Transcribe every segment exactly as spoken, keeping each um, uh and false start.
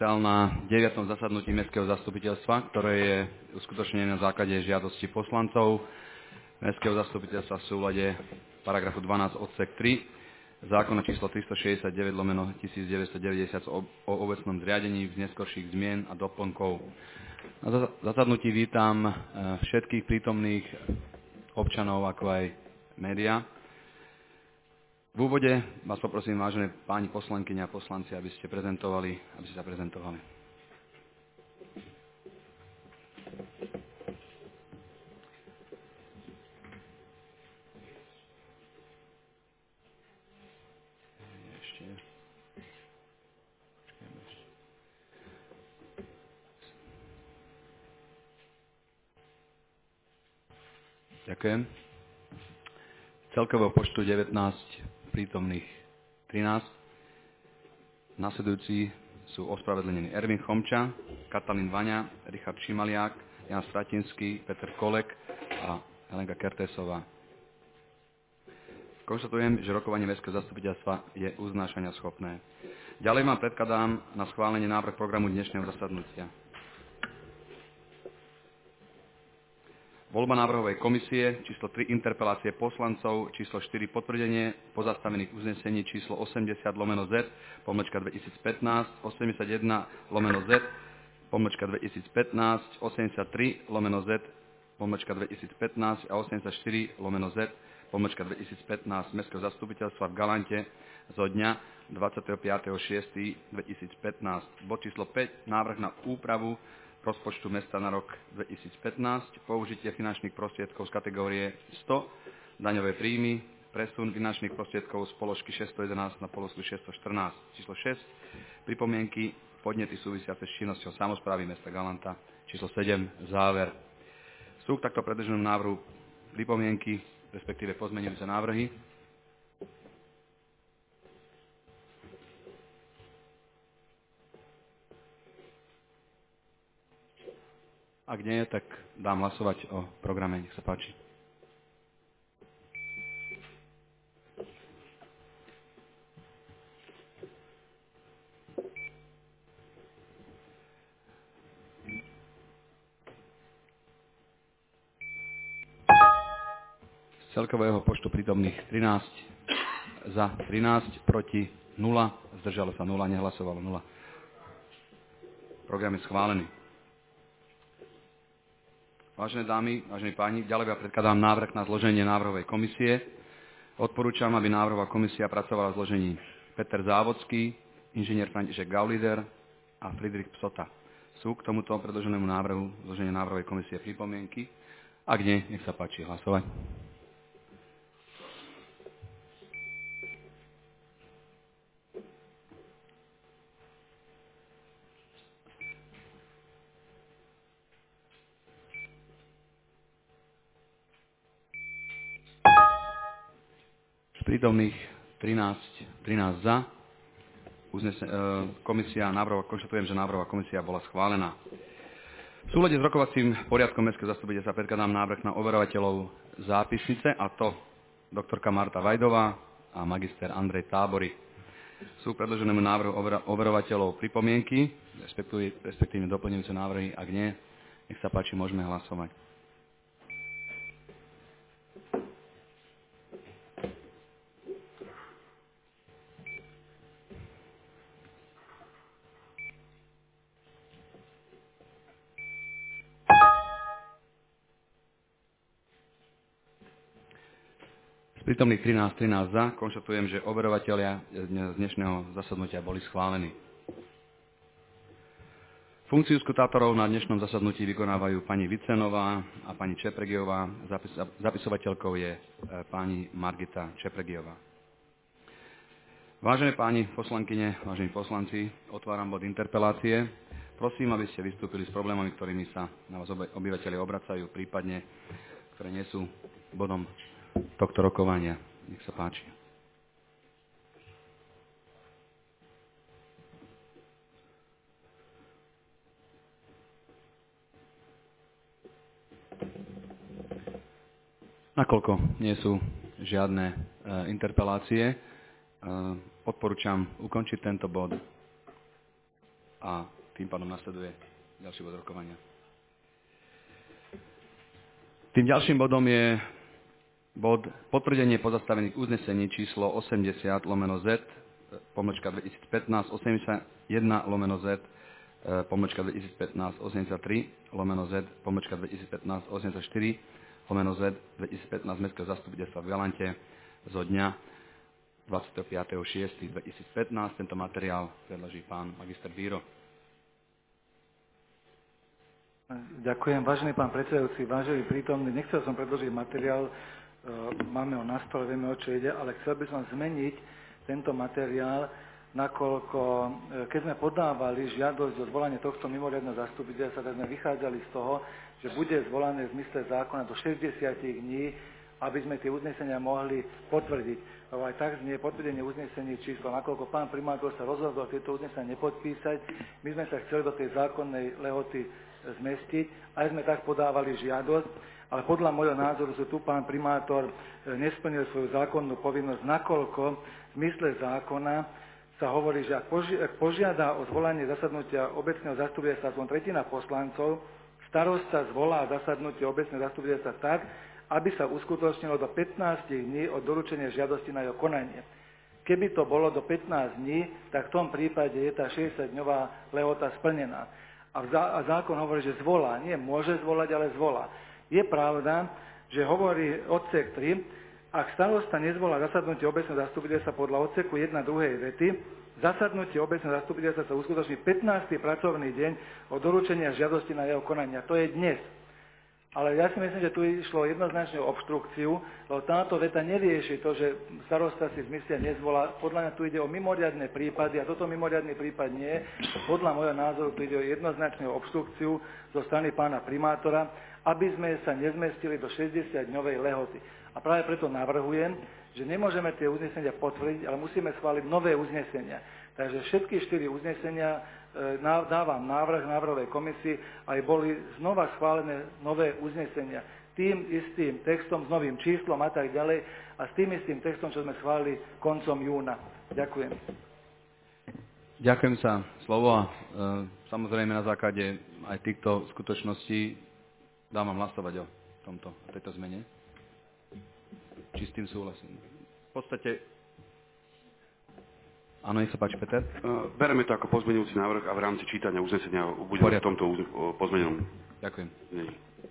Na deviatom zasadnutí Mestského zastupiteľstva, ktoré je uskutočnené na základe žiadosti poslancov Mestského zastupiteľstva v súlade paragrafu dvanásť odsek tri zákona číslo tristošesťdesiatdeväť lomeno devätnásťstodeväťdesiat o, o obecnom zriadení v neskorších zmien a doplnkov. Na zasadnutí vítam všetkých prítomných občanov, ako aj médiá. V úvode vás poprosím, vážené páni poslankyne a poslanci, aby ste prezentovali, aby ste sa prezentovali. Ešte. Ďakujem. Celkového počtu devätnásť, prítomných trinásť. Nasledujúci sú ospravedlnení Ervin Chomča, Katalín Vaňa, Richard Šimaliák, Jan Stratinský, Peter Kolek a Helenka Kertésová. Konštatujem, že rokovanie Mestského zastupiteľstva je uznášania schopné. Ďalej vám predkladám na schválenie návrh programu dnešného zasadnutia. Voľba návrhovej komisie, číslo tri interpelácie poslancov, číslo štyri potvrdenie pozastavených uznesení číslo osemdesiat lomeno Z, pomlčka dvetisícpätnásť, osemdesiatjeden lomeno Z, pomlčka dvetisícpätnásť, osemdesiattri lomeno Z, pomlčka dvetisícpätnásť a osemdesiatštyri lomeno Z, pomlčka dvetisícpätnásť Mestského zastupiteľstva v Galante zo dňa dvadsiateho piateho šiesteho dvetisícpätnásť. Bod číslo päť, návrh na úpravu rozpočtu mesta na rok dvetisícpätnásť, použitie finančných prostriedkov z kategórie sto, daňové príjmy, presun finančných prostriedkov z položky šesťstojedenásť na položku šesťstoštrnásť. Číslo šesť, pripomienky, podnety súvisiace s činnosťou samosprávy mesta Galanta. Číslo sedem, záver. Sú k takto predloženému návrhu pripomienky, respektíve pozmeňujúce návrhy? Ak nie, tak dám hlasovať o programe. Nech sa páči. Z celkového počtu prítomných trinásť, za trinásť, proti nula, zdržalo sa nula, nehlasovalo nula. Program je schválený. Vážené dámy, vážení páni, ďalej ja predkladám návrh na zloženie návrhovej komisie. Odporúčam, aby návrhová komisia pracovala v zložení Peter Závodský, inžinier František Gaulider a Friedrich Psota. Sú k tomuto predloženému návrhu zloženia návrhovej komisie pripomienky? Ak nie, nech sa páči hlasovať. Prítomných trinásť, trinásť za. Uznese, e, komisia návrhova, konštatujem, že návrhová komisia bola schválená. V súlade s rokovacím poriadkom Mestského zastupiteľstva predkladám návrh na overovateľov zápisnice, a to doktorka Marta Vajdová a magister Andrej Tábory. Sú k predloženému návrhu overovateľov pripomienky, respektíve doplňujúce návrhy. Ak nie, nech sa páči, môžeme hlasovať. Prítomných trinásť, trinásť za. Konštatujem, že overovatelia z dnešného zasadnutia boli schválení. Funkciu skrutátorov na dnešnom zasadnutí vykonávajú pani Vicenová a pani Čepregiová. Zapis, zapisovateľkou je pani Margita Čepregiová. Vážené páni poslankyne, vážení poslanci, otváram bod interpelácie. Prosím, aby ste vystúpili s problémami, ktorými sa na vás obyvateľia obracajú, prípadne ktoré nie sú bodom tohto rokovania. Nech sa páči. Nakoľko nie sú žiadne e, interpelácie, e, odporúčam ukončiť tento bod. a tým pádom nasleduje ďalší bod rokovania. Tým ďalším bodom je bod potvrdenie pozastavených uznesení číslo osemdesiat lomeno Z, pomlčka dvetisícpätnásť, osemdesiatjeden lomeno Z, pomlčka dvetisícpätnásť, osemdesiattri lomeno Z, pomlčka dvetisícpätnásť, osemdesiatštyri lomeno Z, dvetisícpätnásť Mestského zastupiteľstva v Galante zo dňa dvadsiateho piateho šiesteho dvetisícpätnásť. Tento materiál predloží pán magister Víro. Ďakujem, vážený pán predsedajúci, vážený prítomný. Nechcel som predložiť materiál, máme ho na stole, vieme, o čo ide, ale chcel by som zmeniť tento materiál, nakoľko, keď sme podávali žiadosť o zvolanie tohto mimoriadneho zastupiteľstva, tak sme vychádzali z toho, že bude zvolané v zmysle zákona do šesťdesiat dní, aby sme tie uznesenia mohli potvrdiť. Lebo aj tak znie potvrdenie uznesení číslo, nakoľko pán primátor sa rozhodol tieto uznesenia nepodpísať, my sme sa chceli do tej zákonnej lehoty zmestiť, aj sme tak podávali žiadosť, ale podľa môjho názoru, že tu pán primátor nesplnil svoju zákonnú povinnosť, nakoľko v zmysle zákona sa hovorí, že ak, poži- ak požiada o zvolanie zasadnutia obecného zastupiteľstva aspoň tretina poslancov, starosta zvolá zasadnutie obecného zastupiteľstva tak, aby sa uskutočnilo do pätnásť dní od doručenia žiadosti na jeho konanie. Keby to bolo do pätnásť dní, tak v tom prípade je tá šesťdesiatdňová lehota splnená. A zákon hovorí, že zvolá. Nie môže zvolať, ale zvolá. Je pravda, že hovorí odsek tri, ak starosta nezvolá zasadnutie obecného zastupiteľstva podľa odseku jeden druhej vety, zasadnutie obecného zastupiteľstva sa uskutoční pätnásty pracovný deň od doručenia žiadosti na jeho konania. To je dnes. Ale ja si myslím, že tu išlo jednoznačne o obštrukciu, lebo táto veta nerieši to, že starosta si v zmysle nezvolá. Podľa mňa tu ide o mimoriadne prípady a toto mimoriadny prípad nie. Podľa môjho názoru tu ide o jednoznačnú obštrukciu zo strany pána primátora, aby sme sa nezmestili do šesťdesiatdňovej lehoty. A práve preto navrhujem, že nemôžeme tie uznesenia potvrdiť, ale musíme schváliť nové uznesenia. Takže všetky štyri uznesenia dávam návrh návrhovej komisii, aj boli znova schválené nové uznesenia. Tým istým textom, s novým číslom a tak ďalej a s tým istým textom, čo sme schválili koncom júna. Ďakujem. Ďakujem za slovo a e, samozrejme na základe aj týchto skutočností dávam hlasovať o tomto, tejto zmene. Či s tým súhlasím. V podstate áno, nech sa páči, Peter. Uh, bereme to ako pozmeňujúci návrh a v rámci čítania uznesenia budeme v tomto pozmenenom. Ďakujem. Nie.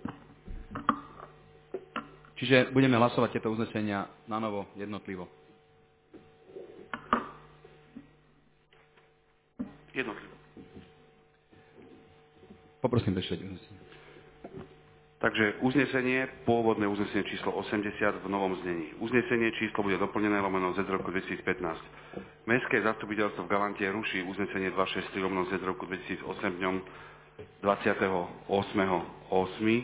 Čiže budeme hlasovať tieto uznesenia na novo, jednotlivo. Jednotlivo. Poprosím prečítať uznesenie. Takže uznesenie, pôvodné uznesenie číslo osemdesiat v novom znení. Uznesenie číslo bude doplnené lomeno Z roku dvetisícpätnásť. Mestské zastupiteľstvo v Galante ruší uznesenie dvestošesťdesiattri lomeno Z roku dvetisícosem dňom dvadsiateho ôsmeho augusta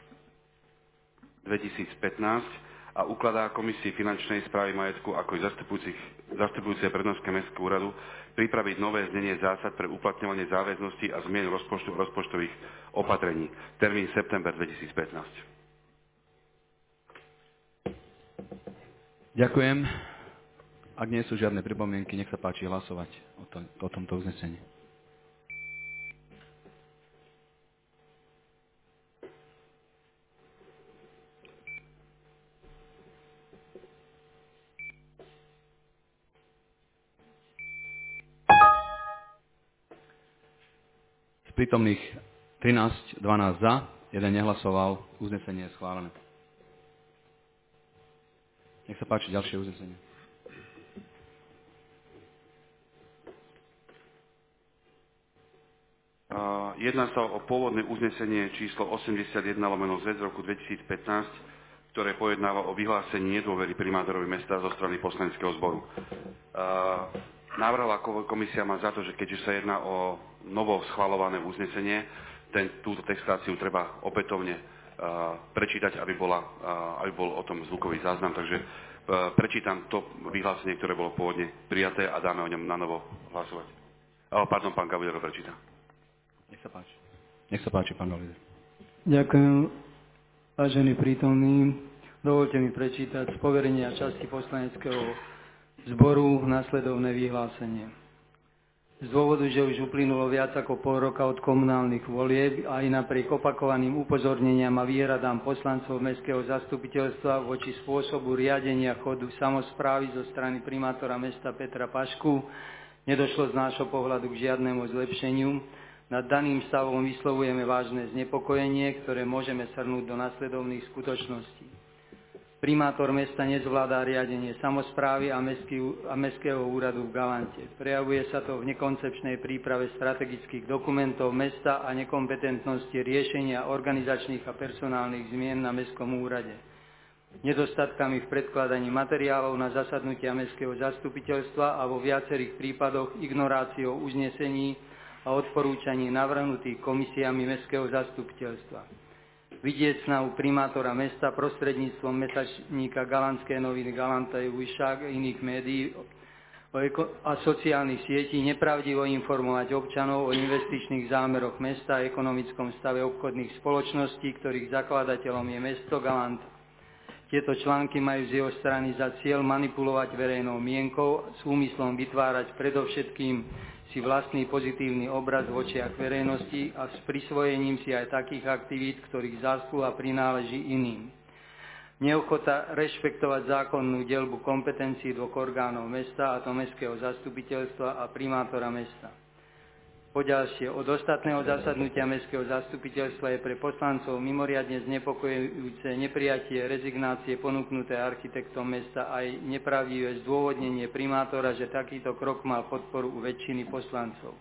dvetisícpätnásť a ukladá Komisii finančnej správy majetku ako aj zastupujúcej prednoské Mestského úradu pripraviť nové znenie zásad pre uplatňovanie záväznosti a zmien rozpočtu rozpočtových opatrení. Termín september dvetisícpätnásť. Ďakujem. Ak nie sú žiadne pripomienky, nech sa páči hlasovať o, to, o tomto uznesení. Z prítomných trinásť, dvanásť za, jeden nehlasoval, uznesenie je schválené. Nech sa páči ďalšie uznesenie. Uh, jedná sa o pôvodné uznesenie číslo osemdesiatjeden lomeno Z z roku dvetisícpätnásť, ktoré pojednáva o vyhlásení nedôvery primátorovi mesta zo strany poslaneckého zboru. Uh, Návrhová komisia má za to, že keďže sa jedná o novo schvaľované uznesenie, ten, túto textáciu treba opätovne uh, prečítať, aby, bola, uh, aby bol o tom zvukový záznam. Takže uh, prečítam to vyhlásenie, ktoré bolo pôvodne prijaté a dáme o ňom na novo hlasovať. Uh, pardon, pán Gavider prečíta. Nech sa páči. Nech sa páči, pán Gavider. Ďakujem, vážený prítomný. Dovolte mi prečítať z poverenia časti poslaneckého zboru následovné vyhlásenie. Z dôvodu, že už uplynulo viac ako pol roka od komunálnych volieb a aj napriek opakovaným upozorneniam a výhradám poslancov Mestského zastupiteľstva voči spôsobu riadenia chodu samosprávy zo strany primátora mesta Petra Pašku, nedošlo z nášho pohľadu k žiadnemu zlepšeniu. Nad daným stavom vyslovujeme vážne znepokojenie, ktoré môžeme shrnúť do nasledovných skutočností. Primátor mesta nezvládá riadenie samosprávy a, a Mestského úradu v Galante. Prejavuje sa to v nekoncepčnej príprave strategických dokumentov mesta a nekompetentnosti riešenia organizačných a personálnych zmien na Mestskom úrade. Nedostatkami v predkladaní materiálov na zasadnutia Mestského zastupiteľstva a vo viacerých prípadoch ignoráciou uznesení a odporúčaní navrhnutých komisiami Mestského zastupiteľstva. Vidieť snahu primátora mesta prostredníctvom mesačníka Galantské noviny Galanta Juvišák a iných médií a sociálnych sietí nepravdivo informovať občanov o investičných zámeroch mesta a ekonomickom stave obchodných spoločností, ktorých zakladateľom je mesto Galanta. Tieto články majú z jeho strany za cieľ manipulovať verejnou mienkou s úmyslom vytvárať predovšetkým si vlastný pozitívny obraz v očiach verejnosti a s prisvojením si aj takých aktivít, ktorých zásluha prináleží iným. Neochota rešpektovať zákonnú deľbu kompetencií dvoch orgánov mesta, a to Mestského zastupiteľstva a primátora mesta. Poďalšie, od ostatného zasadnutia Mestského zastupiteľstva je pre poslancov mimoriadne znepokojujúce neprijatie rezignácie ponúknuté architektom mesta aj nepravdivé zdôvodnenie primátora, že takýto krok mal podporu u väčšiny poslancov.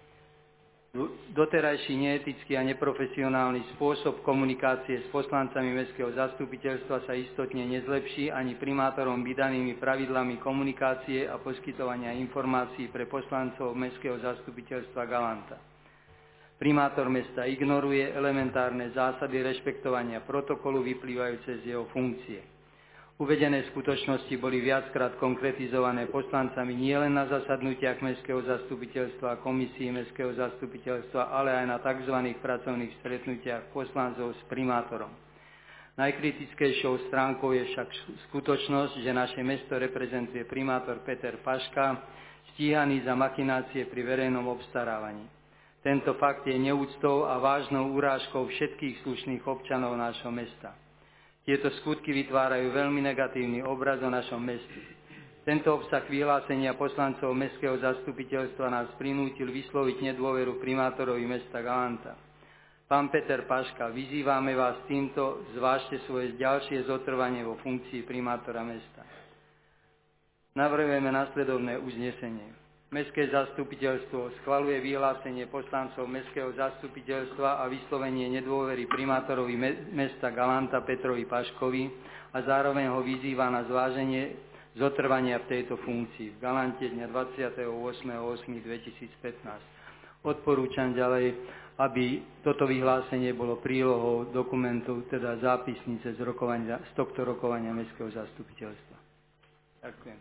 Doterajší neetický a neprofesionálny spôsob komunikácie s poslancami Mestského zastupiteľstva sa istotne nezlepší ani primátorom vydanými pravidlami komunikácie a poskytovania informácií pre poslancov Mestského zastupiteľstva Galanta. Primátor mesta ignoruje elementárne zásady rešpektovania protokolu vyplývajúce z jeho funkcie. Uvedené skutočnosti boli viackrát konkretizované poslancami nielen na zasadnutiach Mestského zastupiteľstva a komisí Mestského zastupiteľstva, ale aj na tzv. Pracovných stretnutiach poslancov s primátorom. Najkritickejšou stránkou je však skutočnosť, že naše mesto reprezentuje primátor Peter Paška, stíhaný za machinácie pri verejnom obstarávaní. Tento fakt je neúctou a vážnou urážkou všetkých slušných občanov nášho mesta. Tieto skutky vytvárajú veľmi negatívny obraz o našom meste. Tento obsah vyhlásenia poslancov Mestského zastupiteľstva nás prinútil vysloviť nedôveru primátorovi mesta Galanta. Pán Peter Paška, vyzývame vás týmto, zvážte svoje ďalšie zotrvanie vo funkcii primátora mesta. Navrhujeme nasledovné uznesenie. Mestské zastupiteľstvo schvaľuje vyhlásenie poslancov Mestského zastupiteľstva a vyslovenie nedôvery primátorovi mesta Galanta Petrovi Paškovi a zároveň ho vyzýva na zváženie zotrvania v tejto funkcii v Galante dňa dvadsiateho ôsmeho augusta dvetisícpätnásť. Odporúčam ďalej, aby toto vyhlásenie bolo prílohou dokumentov, teda zápisnice z, rokovania, z tohto rokovania Mestského zastupiteľstva. Ďakujem.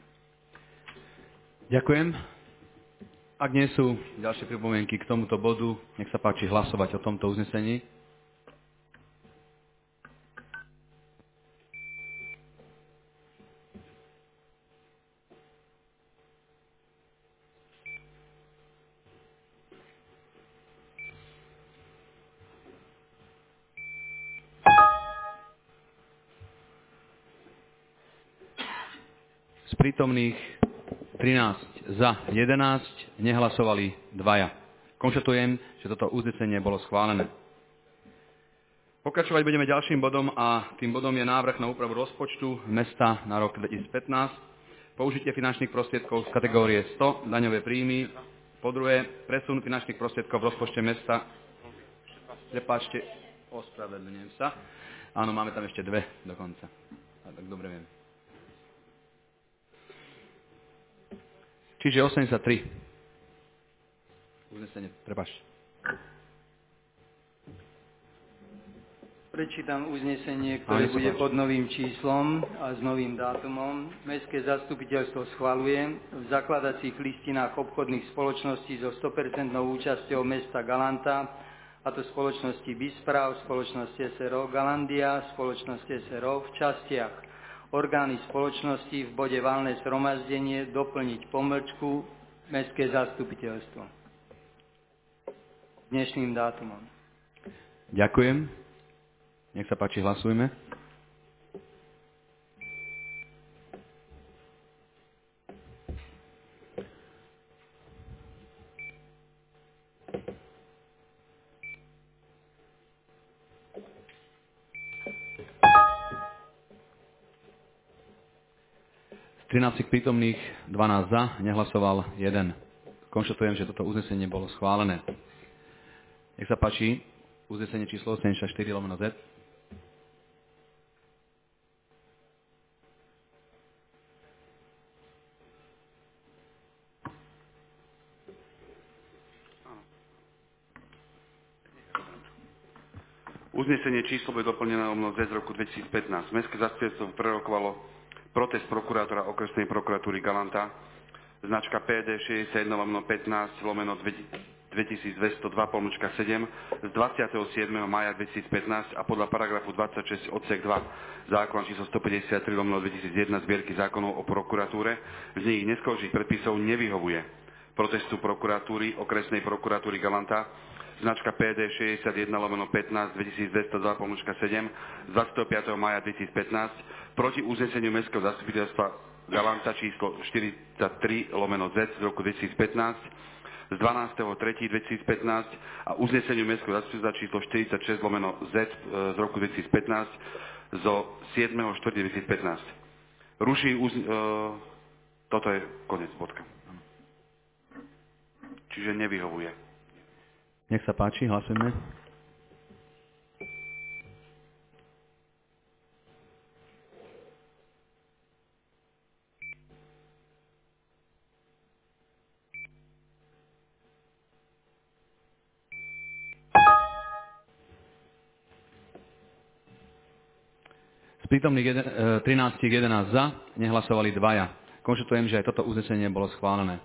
Ďakujem. Ak nie sú ďalšie pripomienky k tomuto bodu, nech sa páči hlasovať o tomto uznesení. Z prítomných trinásť za, jedenásť, nehlasovali dvaja. Konštatujem, že toto uznesenie bolo schválené. Pokračovať budeme ďalším bodom a tým bodom je návrh na úpravu rozpočtu mesta na rok dvetisícpätnásť, použitie finančných prostriedkov z kategórie sto, daňové príjmy, po druhé, presun finančných prostriedkov v rozpočte mesta. Prepáčte, ospravedlňujem sa. Áno, máme tam ešte dve dokonca. A tak dobre viem. Čiže osemdesiattri. Uznesenie, prepáč. Prečítam uznesenie, ktoré bude pod novým číslom a s novým dátumom. Mestské zastupiteľstvo schvaľuje v zakladacích listinách obchodných spoločností so sto percent účasťou mesta Galanta, a to spoločnosti Bisprav, spoločnosť es er o Galandia, spoločnosť es er o v častiach orgány spoločnosti v bode valné zhromaždenie doplniť pomlčku mestské zastupiteľstvo dnešným dátumom. Ďakujem. Nech sa páči, hlasujme. trinásť prítomných, dvanásť za, nehlasoval jeden. Konštatujem, že toto uznesenie bolo schválené. Nech sa páči, uznesenie číslo osemdesiatštyri lomeno Z. Uznesenie číslo bude doplnené lomeno Z z roku dvetisícpätnásť. Mestské zastupiteľstvo prerokovalo protest prokurátora okresnej prokuratúry Galanta, značka P D šesťdesiatjeden lomeno pätnásť lomeno dvetisícdvestodva pomlčka sedem z dvadsiateho siedmeho mája dvetisícpätnásť a podľa paragrafu dvadsaťšesť odsek dva zákona číslo stopäťdesiattri lomeno dvetisícjeden zbierky zákonov o prokuratúre z nich neskorších predpisov nevyhovuje protestu prokuratúry okresnej prokuratúry Galanta, značka P D šesťdesiatjeden lomeno pätnásť dvetisícdvestodva pomlčka sedem z dvadsiateho piateho mája dvetisícpätnásť proti uzneseniu Mestského zastupiteľstva Galanta číslo štyridsaťtri lomeno Z z roku dvetisícpätnásť z dvanásteho tretieho dvetisícpätnásť a uzneseniu Mestského zastupiteľstva číslo štyridsaťšesť lomeno Z z roku dvetisícpätnásť zo siedmeho štvrtého dvetisícpätnásť. Ruší uz... E, toto je koniec bodka. Čiže nevyhovuje. Nech sa páči, hlasujme. Z prítomných trinásť jedenásť za, nehlasovali dvaja. Konštatujem, že aj toto uznesenie bolo schválené.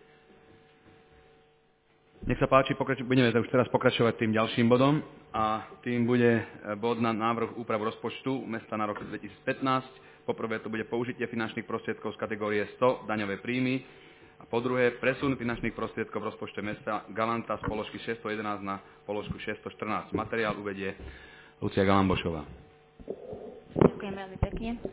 Nech sa páči, pokrač- budeme už teraz pokračovať tým ďalším bodom a tým bude bod na návrh úpravu rozpočtu mesta na rok dvetisícpätnásť. Poprvé to bude použitie finančných prostriedkov z kategórie sto, daňové príjmy, a po druhé presun finančných prostriedkov v rozpočte mesta Galanta z položky šesťstojedenásť na položku šesťstoštrnásť. Materiál uvedie Lucia Galambošová. Ďakujem veľmi pekne. E,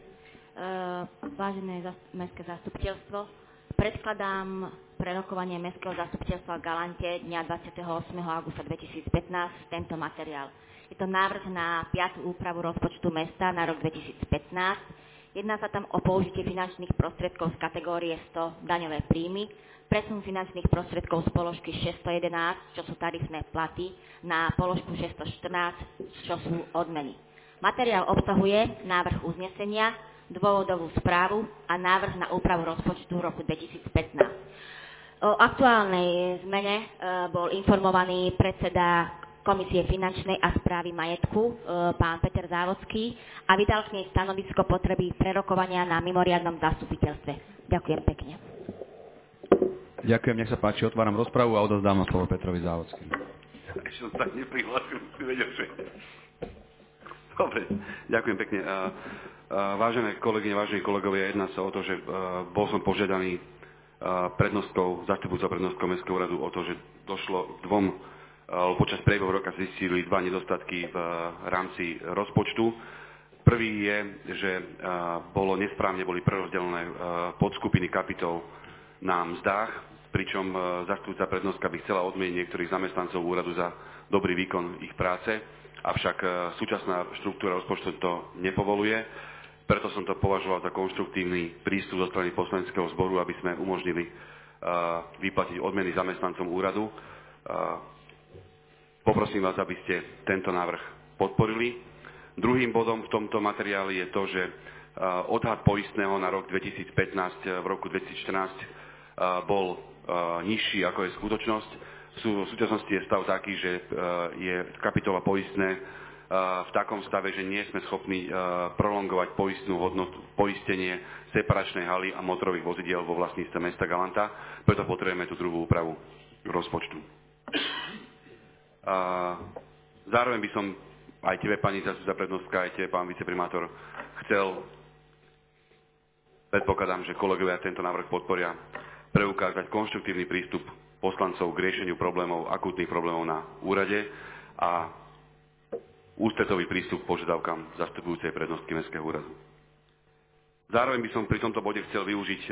vážené zas- mestské zastupiteľstvo, predkladám prerokovanie Mestského zastupiteľstva v Galante dňa dvadsiateho ôsmeho augusta dvetisícpätnásť tento materiál. Je to návrh na piatu úpravu rozpočtu mesta na rok dvetisícpätnásť. Jedná sa tam o použitie finančných prostriedkov z kategórie sto daňové príjmy, presun finančných prostriedkov z položky šesťstojedenásť, čo sú tarifné platy, na položku šesťstoštrnásť, čo sú odmeny. Materiál obsahuje návrh uznesenia, dôvodovú správu a návrh na úpravu rozpočtu roku dvetisícpätnásť. O aktuálnej zmene e, bol informovaný predseda Komisie finančnej a správy majetku, e, pán Peter Závodský, a vydal k nej stanovisko potreby prerokovania na mimoriadnom zastupiteľstve. Ďakujem pekne. Ďakujem, nech sa páči, otváram rozpravu a odozdávam slovo Petrovi Závodskému. Ešte som sa neprihlásil, si vedel, že... Dobre, ďakujem pekne. Uh, uh, vážené kolegyne, vážení kolegovia, jedná sa o to, že uh, bol som požiadaný uh, prednostkou, zastupujúcou prednostkou Mestského úradu o to, že došlo k dvom, uh, počas priebehu roka zistili dva nedostatky v uh, rámci rozpočtu. Prvý je, že uh, bolo nesprávne, boli prerozdelené uh, podskupiny kapitol na mzdách, pričom uh, zastupujúca prednostka by chcela odmieniť niektorých zamestnancov úradu za dobrý výkon ich práce. Avšak súčasná štruktúra rozpočtu to nepovoluje, preto som to považoval za konštruktívny prístup zo strany poslaneckého zboru, aby sme umožnili uh, vyplatiť odmeny zamestnancom úradu. Uh, poprosím vás, aby ste tento návrh podporili. Druhým bodom v tomto materiáli je to, že uh, odhad poistného na rok dvetisícpätnásť v roku dvetisícštrnásť uh, bol uh, nižší, ako je skutočnosť. V súčasnosti je stav taký, že je kapitola poistné v takom stave, že nie sme schopní prolongovať poistnú hodnotu, poistenie separačnej haly a motorových vozidiel vo vlastníctve mesta Galanta, preto potrebujeme tú druhú úpravu rozpočtu. Zároveň by som aj tebe, pani zastupca prednostka, aj tebe, pán viceprimátor, chcel, predpokladám, že kolegovia tento návrh podporia, preukázať konštruktívny prístup poslancov k riešeniu problémov, akútnych problémov na úrade a ústretový prístup k požiadavkám zastupujúcej prednostky Mestského úradu. Zároveň by som pri tomto bode chcel využiť,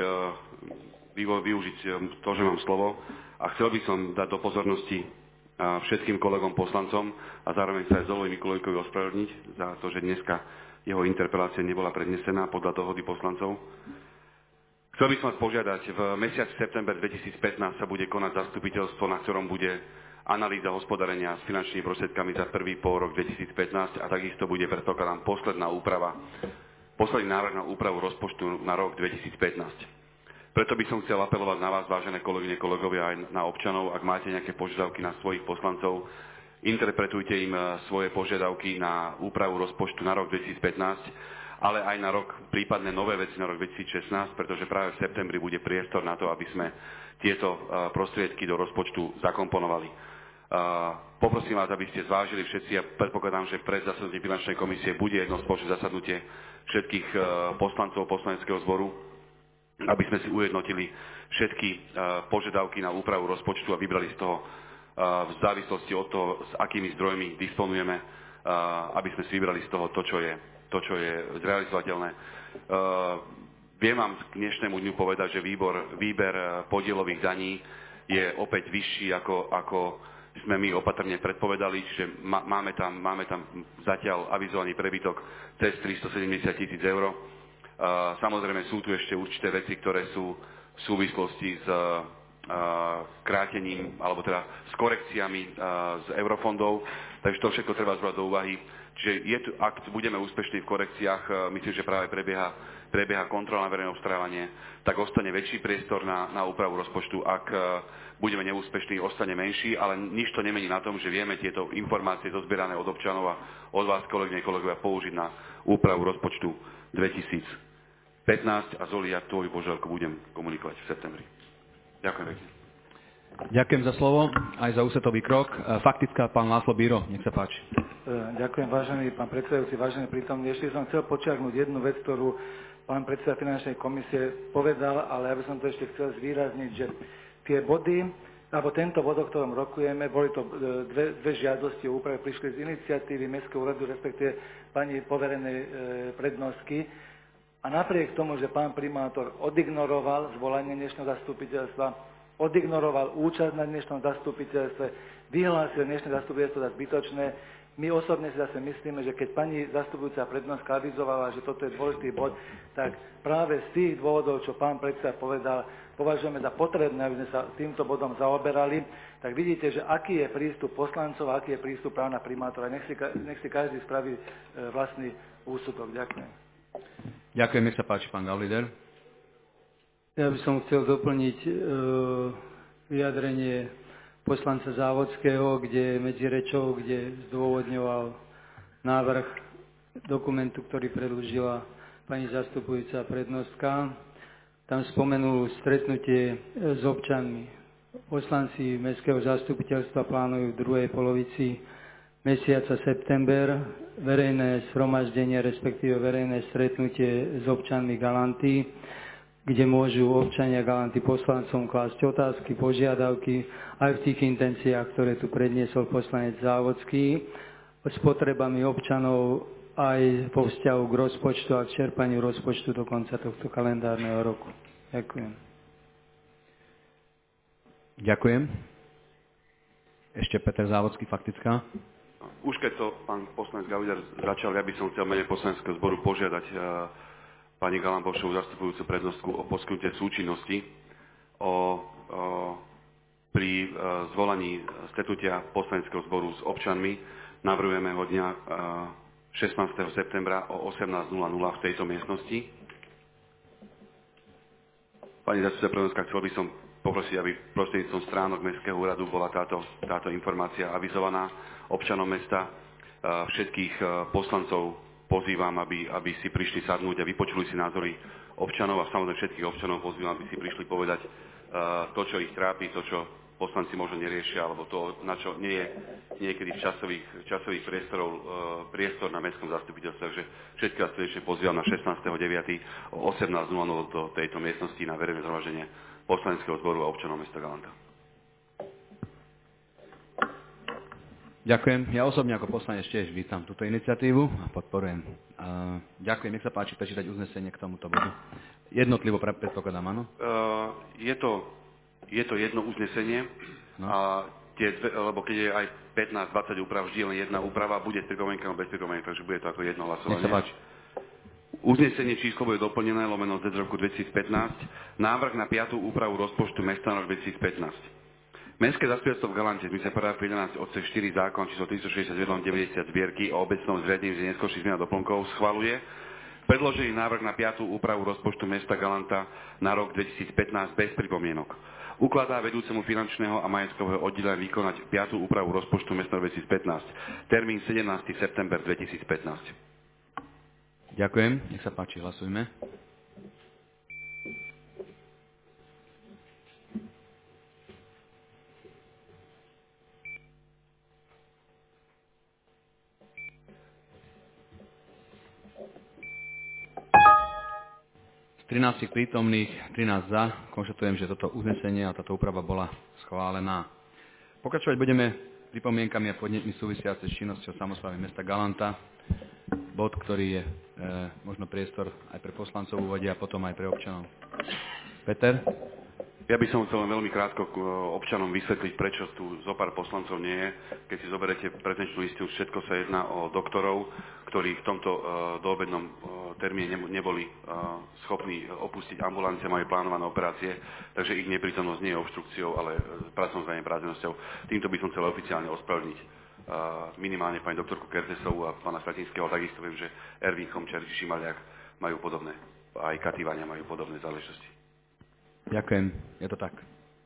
využiť to, že mám slovo a chcel by som dať do pozornosti všetkým kolegom poslancom a zároveň sa aj Zolovi Mikulojkovi ospravedlniť za to, že dneska jeho interpelácia nebola prednesená podľa dohody poslancov. Chcel by som vás požiadať, v mesiaci september dvetisícpätnásť sa bude konať zastupiteľstvo, na ktorom bude analýza hospodárenia s finančnými prostriedkami za prvý pol rok dvetisícpätnásť a takisto bude, predpokladám, posledná úprava, posledný návrh na úpravu rozpočtu na rok dvetisícpätnásť. Preto by som chcel apelovať na vás, vážené kolegyne, kolegovia, aj na občanov, ak máte nejaké požiadavky na svojich poslancov, interpretujte im svoje požiadavky na úpravu rozpočtu na rok dvetisícpätnásť, ale aj na rok, prípadné nové veci na rok dvetisícšestnásť, pretože práve v septembri bude priestor na to, aby sme tieto prostriedky do rozpočtu zakomponovali. Poprosím vás, aby ste zvážili všetci, a predpokladám, že pred zasadnutím finančnej komisie bude jedno spoločné zasadnutie všetkých poslancov poslaneckého zboru, aby sme si ujednotili všetky požiadavky na úpravu rozpočtu a vybrali z toho v závislosti od toho, s akými zdrojmi disponujeme, aby sme si vybrali z toho to, čo je, to, čo je zrealizovateľné. Viem vám k dnešnému dňu povedať, že výbor, výber podielových daní je opäť vyšší, ako, ako sme my opatrne predpovedali, čiže máme tam, máme tam zatiaľ avizovaný prebytok cez tristosedemdesiat tisíc eur. Samozrejme sú tu ešte určité veci, ktoré sú v súvislosti s krátením, alebo teda s korekciami z eurofondov, takže to všetko treba zbrať do úvahy. Čiže je tu, ak budeme úspešní v korekciách, myslím, že práve prebieha, prebieha kontrola na verejné obstarávanie, tak ostane väčší priestor na, na úpravu rozpočtu. Ak budeme neúspešní, ostane menší, ale nič to nemení na tom, že vieme tieto informácie zozbierané od občanov a od vás, kolegyne, kolegovia, použiť na úpravu rozpočtu dvetisícpätnásť a Zoli, ja tvoju požiadavku budem komunikovať v septembri. Ďakujem pekne. Ďakujem za slovo, aj za úsetový krok. Faktická, pán László Bíró, nech sa páči. Ďakujem, vážený pán predsedajúci, vážený prítomný. Ešte som chcel počiarknúť jednu vec, ktorú pán predseda finančnej komisie povedal, ale ja by som to ešte chcel zvýrazniť, že tie body, alebo tento bod, o ktorom rokujeme, boli to dve, dve žiadosti o úprave, prišli z iniciatívy Mestského úradu, respektíve pani poverenej e, prednostky. A napriek tomu, že pán primátor odignoroval zvolanie dnešného zastupiteľstva, odignoroval účasť na dnešnom zastupiteľstve, vyhlásil dnešné zastupiteľstvo za zbytočné, my osobne si zase myslíme, že keď pani zastupujúca prednostka avizovala, že toto je dôležitý bod, tak práve z tých dôvodov, čo pán predseda povedal, považujeme za potrebné, aby sme sa týmto bodom zaoberali, tak vidíte, že aký je prístup poslancov, aký je prístup pána primátora. Nech si, nech si každý spraví vlastný úsudok. Ďakujem. Ďakujem, nech sa páči, pán Gaulider. Ja by som chcel doplniť e, vyjadrenie poslanca Závodského, kde medzi rečou, kde zdôvodňoval návrh dokumentu, ktorý predĺžila pani zastupujúca prednostka. Tam spomenul stretnutie s občanmi. Poslanci Mestského zastupiteľstva plánujú v druhej polovici mesiaca september verejné zhromaždenie, respektíve verejné stretnutie s občanmi Galanty, kde môžu občania Galanty poslancom klásť otázky, požiadavky aj v tých intenciách, ktoré tu predniesol poslanec Závodský, s potrebami občanov aj po vzťahu k rozpočtu a k čerpaniu rozpočtu do konca tohto kalendárneho roku. Ďakujem. Ďakujem. Ešte Peter Závodský, faktická. Už keď to pán poslanec Gaulider začal, ja by som chcel mene poslaneckého zboru požiadať pani Galambošovú zastupujúcu prednostku o poskytnutie súčinnosti o, o, pri o, zvolaní stretnutia poslaneckého zboru s občanmi. Navrhujeme ho dňa šestnásteho septembra o osemnásť nula nula v tejto miestnosti. Pani zastupujúca prednostka, chcel by som poprosiť, aby prostredníctvom stránok Mestského úradu bola táto, táto informácia avizovaná občanom mesta. Všetkých poslancov pozývam, aby, aby si prišli sadnúť a vypočuli si názory občanov a samozrejme všetkých občanov pozývam, aby si prišli povedať uh, to, čo ich trápi, to, čo poslanci možno neriešia, alebo to, na čo nie je niekedy v časových, časových priestorov, uh, priestor na mestskom zastupiteľstve. Takže všetkých vás srdečne pozývam na šestnásteho deviateho o osemnásť nula nula do tejto miestnosti na verejné zhromaždenie poslaneckého zboru a občanov mesta Galanta. Ďakujem. Ja osobne ako poslanec tiež vítam túto iniciatívu a podporujem. Uh, ďakujem. Nech sa páči prečítať uznesenie k tomuto bodu. Jednotlivo predpokladám, áno? Uh, je, to, je to jedno uznesenie, no. A tie dve, lebo keď je aj pätnásť dvadsať úprav, vždy len jedna úprava, bude s pripomienkou bez pripomienky, takže bude to ako jedno hlasovanie. Nech sa páči. Uznesenie číslo bude doplnené, lomeno Z z roku dvetisícpätnásť. Návrh na piatú úpravu rozpočtu mesta na rok dvetisícpätnásť. Mestské zastupiteľstvo v Galante v zmysle paragrafu jedenásť odsek štyri zákon číslo tristošesťdesiatjeden deväťdesiat zbierky o obecnom zriadení z neskôrších zmien a doplnkov schvaľuje predložený návrh na piatú úpravu rozpočtu mesta Galanta na rok dvetisícpätnásť bez pripomienok. Ukladá vedúcemu finančného a majetkového oddelenia vykonať piatú úpravu rozpočtu mesta dvetisícpätnásť. Termín sedemnásteho september dvetisícpätnásť. Ďakujem. Nech sa páči, hlasujme. trinásť prítomných, trinásť za. Konštatujem, že toto uznesenie a táto úprava bola schválená. Pokračovať budeme pripomienkami a podnetmi súvisiace s činnosťou samosprávy mesta Galanta. Bod, ktorý je e, možno priestor aj pre poslancov v úvode a potom aj pre občanov. Peter? Ja by som chcel veľmi krátko občanom vysvetliť, prečo tu zo pár poslancov nie je. Keď si zoberete prezenčnú listu, všetko sa jedná o doktorov, ktorí v tomto uh, doobednom uh, termíne neboli uh, schopní opustiť ambulancie, majú plánované operácie, takže ich neprítomnosť nie je obštrukciou, ale pracovnou zaneprázdnenosťou. Týmto by som chcel oficiálne ospravedlniť uh, minimálne pani doktorku Kertesovú a pána Stratinského, takisto viem, že Ervin Chomčar či Šimaliak majú podobné, aj Katývania majú podobné záležitosti. Ďakujem, je to tak.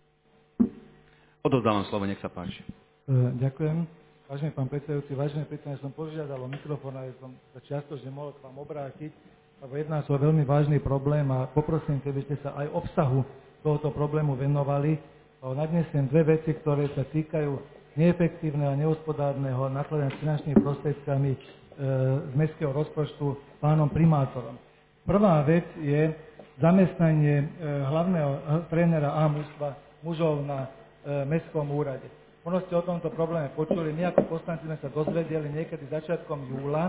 Odovzdávam slovo, nech sa páči. Uh, ďakujem. Vážený pán predsedajúci, vážený predsedajúci, som požiadal o mikrofón, aby som sa čiastočne mohol k vám obrátiť, lebo jedná sa o veľmi vážny problém a poprosím, keby ste sa aj obsahu tohoto problému venovali. Nadnesiem dve veci, ktoré sa týkajú neefektívneho a nehospodárneho nakladania s finančnými prostriedkami e, z mestského rozpočtu pánom primátorom. Prvá vec je zamestnanie e, hlavného trénera A mužstva mužov na e, mestskom úrade. Možno ste o tomto probléme počuli. My ako poslanci sme sa dozvedeli niekedy začiatkom júla,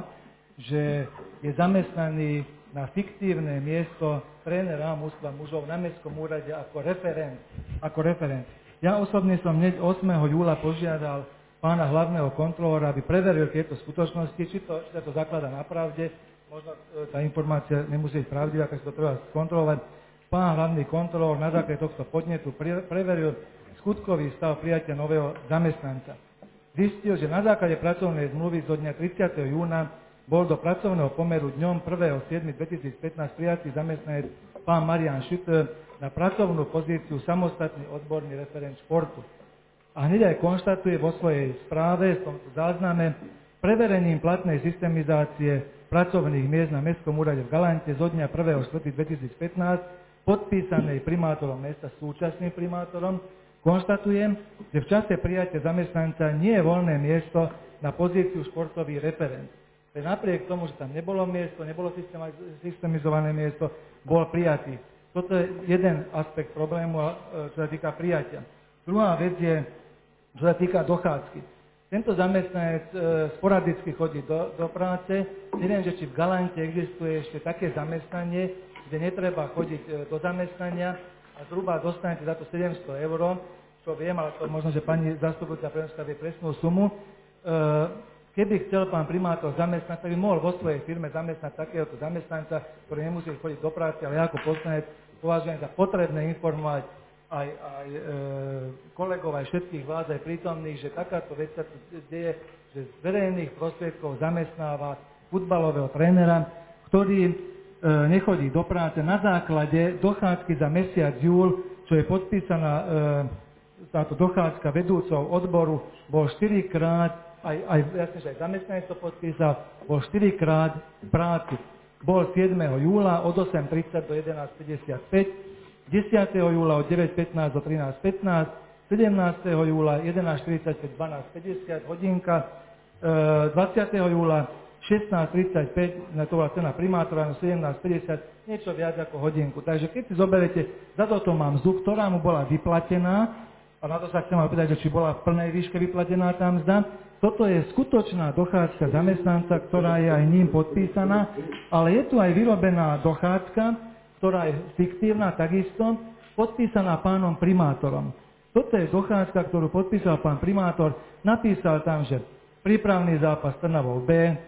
že je zamestnaný na fiktívne miesto trénera mužstva mužov na mestskom úrade ako referent. Ako referent. Ja osobne som hneď ôsmeho júla požiadal pána hlavného kontrolóra, aby preveril tieto skutočnosti, či to, či to zaklada na pravde. Možno tá informácia nemusí byť pravdivá, keď sa to treba skontrolovať. Pán hlavný kontrolór na základe tohto podnetu pre, preveril skutkový stav prijatia nového zamestnanca. Zistil, že na základe pracovnej zmluvy zo dňa tridsiateho júna bol do pracovného pomeru dňom prvého júla dvetisícpätnásť prijatý zamestnanec pán Marián Šütter na pracovnú pozíciu samostatný odborný referent športu. A hneď aj konštatuje vo svojej správe, v tomto zázname, preverením platnej systemizácie pracovných miest na mestskom úrade v Galante zo dňa prvého júla dvetisícpätnásť podpísanej primátorom mesta súčasným primátorom, konštatujem, že v čase prijatia zamestnanca nie je voľné miesto na pozíciu športový referent. Napriek tomu, že tam nebolo miesto, nebolo systemizované miesto, bol prijatý. Toto je jeden aspekt problému, čo sa týka prijatia. Druhá vec je, čo sa týka dochádzky. Tento zamestnanec sporadicky chodí do, do práce. Neviem, že či v Galante existuje ešte také zamestnanie, kde netreba chodiť do zamestnania, a zhruba dostanete za to sedemsto eur, čo viem, ale to možno, že pani zastupujúca prednožka vie presnú sumu. Keby chcel pán primátor zamestnať, tak by mohol vo svojej firme zamestnať takéhoto zamestnanca, ktorý nemusí chodiť do práce, ale ja ako poslanec považujem za potrebné informovať aj, aj e, kolegov, aj všetkých vlád, aj prítomných, že takáto vec sa tu deje, že z verejných prostriedkov zamestnáva futbalového trénera, ktorý nechodí do práce na základe dochádzky za mesiac júl, čo je podpísaná e, táto dochádzka vedúcou odboru, bol štyrikrát, aj, aj, jasne, že aj zamestnanec to podpísal, bol štyrikrát v práci. Bol siedmeho júla od osem tridsať do jedenásť päťdesiatpäť, desiateho júla od deväť pätnásť do trinásť pätnásť, sedemnásteho júla jedenásť štyridsaťpäť dvanásť päťdesiat hodinka, e, dvadsiateho júla šestnásť tridsaťpäť, to bola cena primátora, sedemnásť päťdesiat, niečo viac ako hodinku. Takže keď si zoberete, za toto mám mzdu, ktorá mu bola vyplatená, a na to sa chcem opýtať, že či bola v plnej výške vyplatená tá mzda, toto je skutočná dochádzka zamestnanca, ktorá je aj ním podpísaná, ale je tu aj vyrobená dochádzka, ktorá je fiktívna takisto, podpísaná pánom primátorom. Toto je dochádzka, ktorú podpísal pán primátor, napísal tam, že prípravný zápas Trnavou B, e,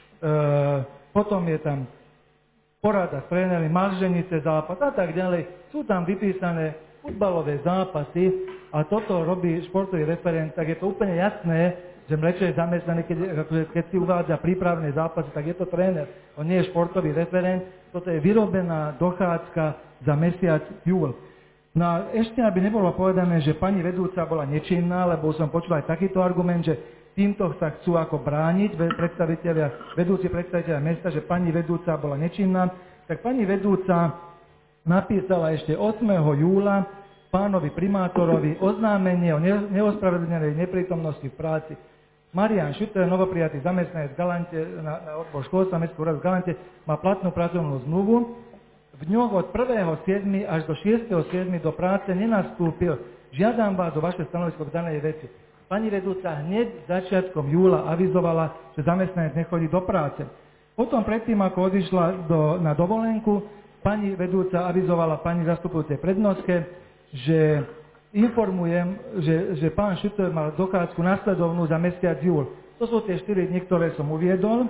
potom je tam porada s trénermi, Marženice zápas a tak ďalej. Sú tam vypísané futbalové zápasy a toto robí športový referent, tak je to úplne jasné, že mlečo je zamestnaný, keď, keď si uvádza prípravné zápasy, tak je to tréner. On nie je športový referent, toto je vyrobená dochádzka za mesiac júl. No a ešte, aby nebolo povedané, že pani vedúca bola nečinná, lebo som počul aj takýto argument, že týmto sa chcú ako brániť predstavitelia, vedúci predstavitelia mesta, že pani vedúca bola nečinná, tak pani vedúca napísala ešte ôsmeho júla pánovi primátorovi oznámenie o neospravedlnenej neprítomnosti v práci. Marián Šuter, novoprijatý zamestnanec Galante, na, na odbor školstva Mestského úradu v Galante, má platnú pracovnú zmluvu. V dňoch od prvého siedmeho až do šiesteho siedmeho do práce nenastúpil. Žiadam vás o vaše stanovisko k danej veci. Pani vedúca hneď začiatkom júla avizovala, že zamestnanec nechodí do práce. Potom predtým, ako odišla do, na dovolenku, pani vedúca avizovala pani zastupujúcej prednoske, že informujem, že, že pán Šuter mal dochádzku nasledovnú za mesiac júl. To sú tie štyri dni, ktoré som uviedol.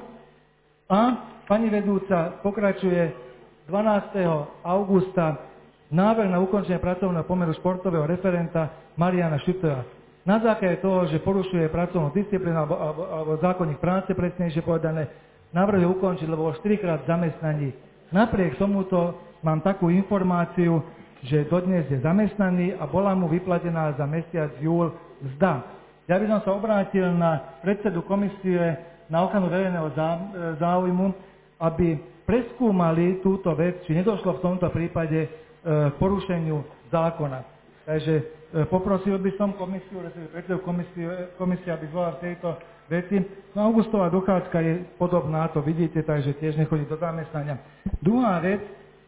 A pani vedúca pokračuje dvanásteho augusta návrh na ukončenie pracovného pomeru športového referenta Mariána Šutera. Na základe toho, že porušuje pracovnú disciplínu alebo, alebo, alebo zákonník práce, presnejšie povedané, návrh je ukončiť, lebo štyrikrát zamestnaní. Napriek tomuto mám takú informáciu, že dodnes je zamestnaný a bola mu vyplatená za mesiac júl mzda. Ja by som sa obrátil na predsedu komisie na ochranu verejného záujmu, aby preskúmali túto vec, či nedošlo v tomto prípade k porušeniu zákona. Takže poprosil by som komisiu, respektíve predsedu komisie, komisia, aby zvolala v tejto veci. No augustová dochádzka je podobná, to vidíte, takže tiež nechodí do zamestnania. Druhá vec,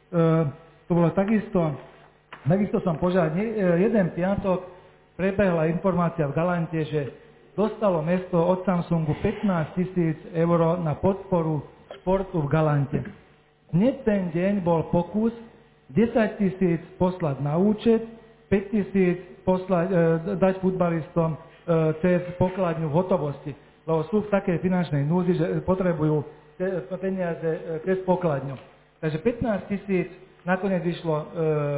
to bolo takisto, takisto som požiadal, jeden piatok prebehla informácia v Galante, že dostalo mesto od Samsungu pätnásť tisíc eur na podporu športu v Galante. Hneď ten deň bol pokus desať tisíc poslať na účet, päť tisíc poslať, e, dať futbalistom e, cez pokladňu v hotovosti, lebo sú v takej finančnej núzi, že potrebujú te, peniaze e, cez pokladňu. Takže pätnásť tisíc nakoniec vyšlo e,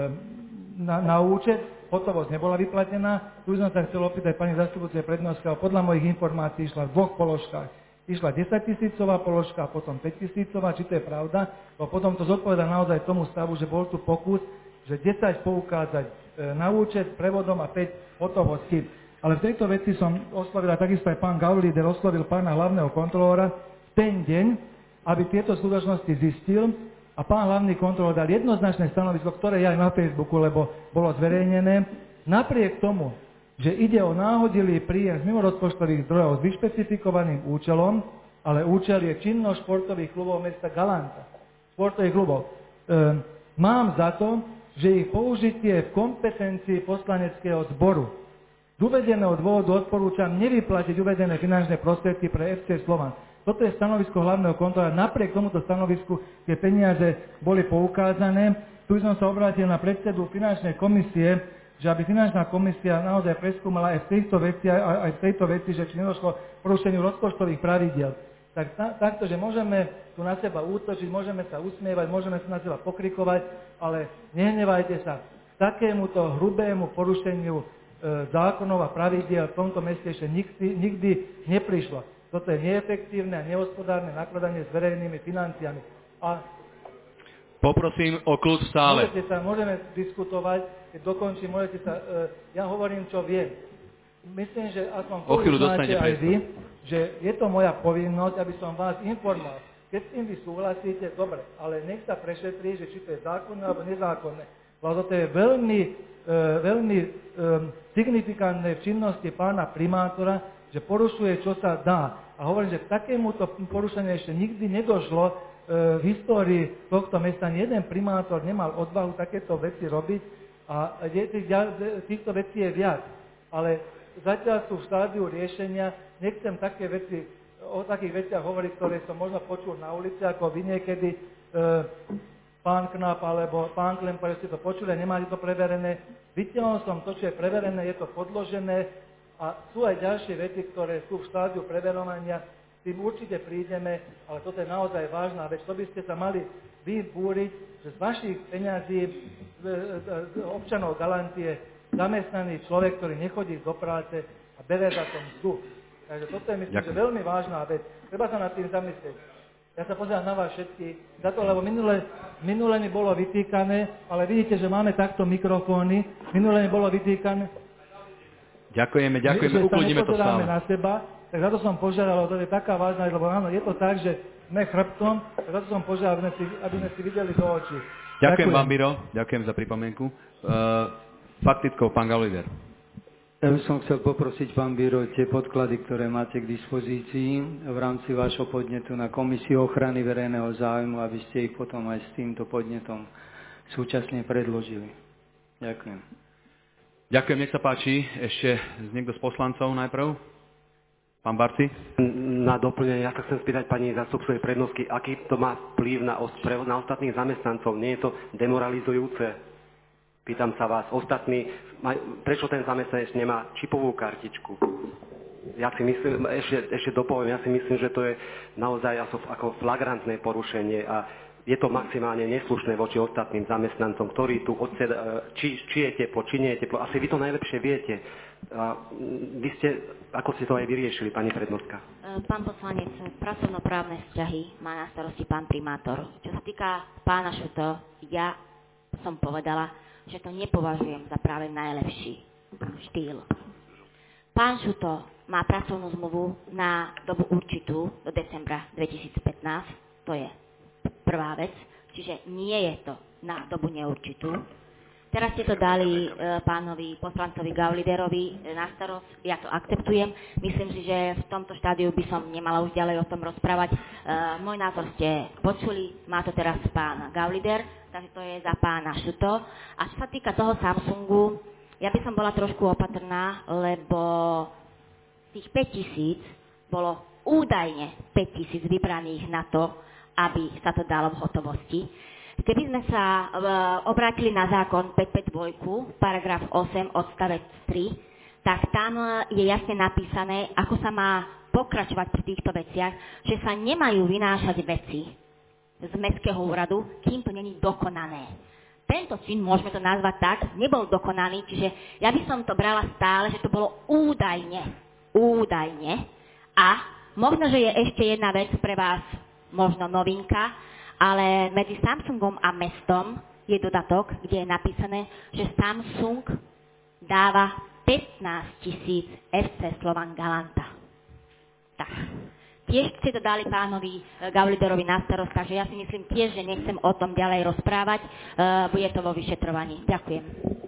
na, na účet, hotovosť nebola vyplatená. Tu som sa chcel opýtať pani zastupujúcej prednostka, podľa mojich informácií išla v dvoch položkách. Išla desaťtisícová položka a potom päťtisícová, či to je pravda, lebo potom to zodpovedá naozaj tomu stavu, že bol tu pokus, že desať poukázať na účet prevodom a päť hotovosti. Ale v tejto veci som oslovil, a takisto aj pán Gaulider oslovil pána hlavného kontrolóra v ten deň, aby tieto skutočnosti zistil, a pán hlavný kontrolór dal jednoznačné stanovisko, ktoré je aj na Facebooku, lebo bolo zverejnené. Napriek tomu, že ide o náhodilý príjem z mimorozpočtových zdrojov s vyšpecifikovaným účelom, ale účel je činnosť športových klubov mesta Galanta. Športových klubov. E, mám za to, že ich použitie je v kompetencii poslaneckého zboru. Z uvedeného dôvodu odporúčam nevyplatiť uvedené finančné prostriedky pre ef cé Slovan. Toto je stanovisko hlavného kontrolóra. Napriek tomuto stanovisku, keď peniaze boli poukázané, tu som sa obrátil na predsedu finančnej komisie, že aby finančná komisia naozaj preskúmala aj v tejto veci, aj v tejto veci, že či nedošlo porušeniu rozpočtových pravidiel. Tak ta, takto, že môžeme tu na seba útočiť, môžeme sa usmievať, môžeme sa na seba pokrikovať, ale nehnevajte sa. K takémuto hrubému porušeniu e, zákonov a pravidiel v tomto meste ešte nikdy, nikdy neprišlo. Toto je neefektívne a nehospodárne nakladanie s verejnými financiami. A poprosím o kľud v sále. Môžete sa, môžeme diskutovať, keď dokončím, môžete sa, e, ja hovorím, čo viem. Myslím, že aspoň to uznáte aj vy, že je to moja povinnosť, aby som vás informoval. Keď s tým vy súhlasíte, dobre, ale nech sa prešetrí, že či to je zákonné alebo nezákonné. Lebo to je veľmi, e, veľmi e, signifikantné v činnosti pána primátora, že porušuje, čo sa dá. A hovorím, že k takémuto porušeniu ešte nikdy nedošlo e, v histórii tohto mesta. Ani jeden primátor nemal odvahu takéto veci robiť a je, tých, týchto vecí je viac. Ale zatiaľ sú v štádiu riešenia. Nechcem také veci, o takých veciach hovoriť, ktoré som možno počul na ulici, ako vy niekedy, e, pán Knap alebo pán Klemper, ste to počuli a nemáte to preverené. Vytiahol som to, čo je preverené, je to podložené. A sú aj ďalšie veci, ktoré sú v štádiu preverovania, tým určite prídeme, ale toto je naozaj vážna vec. To by ste sa mali vybúriť, že z vašich peňazí občanov Galantie zamestnaný človek, ktorý nechodí do práce a bere za to mzdu. Takže toto je, myslím, že veľmi vážna vec. Treba sa nad tým zamyslieť. Ja sa pozerám na vás všetky, za to, lebo minule, minule mi bolo vytýkané, ale vidíte, že máme takto mikrofóny, minule mi bolo vytýkané. Ďakujeme, ďakujeme, ukludníme to stále. Na seba, tak za to som požiadal, to je taká vážna, lebo áno, je to tak, že sme chrbtom, tak za to som požiadal, aby sme si, aby sme si videli do očí. Ďakujem vám, Miro, ďakujem za pripomienku. Uh, faktickou, pán Gaulider. Ja by som chcel poprosiť, pán Biro, tie podklady, ktoré máte k dispozícii v rámci vášho podnetu na Komisiu ochrany verejného záujmu, aby ste ich potom aj s týmto podnetom súčasne predložili. Ďakujem. Ďakujem, nech sa páči. Ešte niekto z poslancov najprv? Pán Barci? Na doplnenie, ja sa chcem spýtať pani zástupcovej prednosti, aký to má vplyv na, na ostatných zamestnancov. Nie je to demoralizujúce? Pýtam sa vás, ostatní, prečo ten zamestnanec nemá čipovú kartičku? Ja si myslím, ešte, ešte dopoviem, ja si myslím, že to je naozaj ako flagrantné porušenie a je to maximálne neslušné voči ostatným zamestnancom, ktorí tu odseda, či, či je teplo, či nie je teplo. Asi vy to najlepšie viete. A vy ste, ako ste to aj vyriešili, pani prednostka? Pán poslanec, pracovnoprávne vzťahy má na starosti pán primátor. Čo sa týka pána Šuto, ja som povedala, že to nepovažujem za práve najlepší štýl. Pán Šuto má pracovnú zmluvu na dobu určitú do decembra dvetisícpätnásť, to je prvá vec, čiže nie je to na dobu neurčitú. Teraz ste to dali e, pánovi poslancovi Gauliderovi e, na starosť, ja to akceptujem. Myslím si, že v tomto štádiu by som nemala už ďalej o tom rozprávať. E, môj názor ste počuli, má to teraz pán Gaulider, takže to je za pána Šuto. A čo sa týka toho Samsungu, ja by som bola trošku opatrná, lebo tých päťtisíc bolo údajne päťtisíc vybraných na to, aby sa to dalo v hotovosti. Keby sme sa uh, obrátili na zákon päťstopäťdva, paragraf osem, odstavec tri, tak tam je jasne napísané, ako sa má pokračovať pri týchto veciach, že sa nemajú vynášať veci z mestského úradu, kým to není dokonané. Tento čin, môžeme to nazvať tak, nebol dokonaný, čiže ja by som to brala stále, že to bolo údajne, údajne. A možno, že je ešte jedna vec pre vás, možno novinka, ale medzi Samsungom a mestom je dodatok, kde je napísané, že Samsung dáva pätnásť tisíc ef cé Slovan Galanta. Tak. Tiež ste to dali pánovi Gauliderovi na starosť, takže ja si myslím tiež, že nechcem o tom ďalej rozprávať. Uh, bude to vo vyšetrovaní. Ďakujem.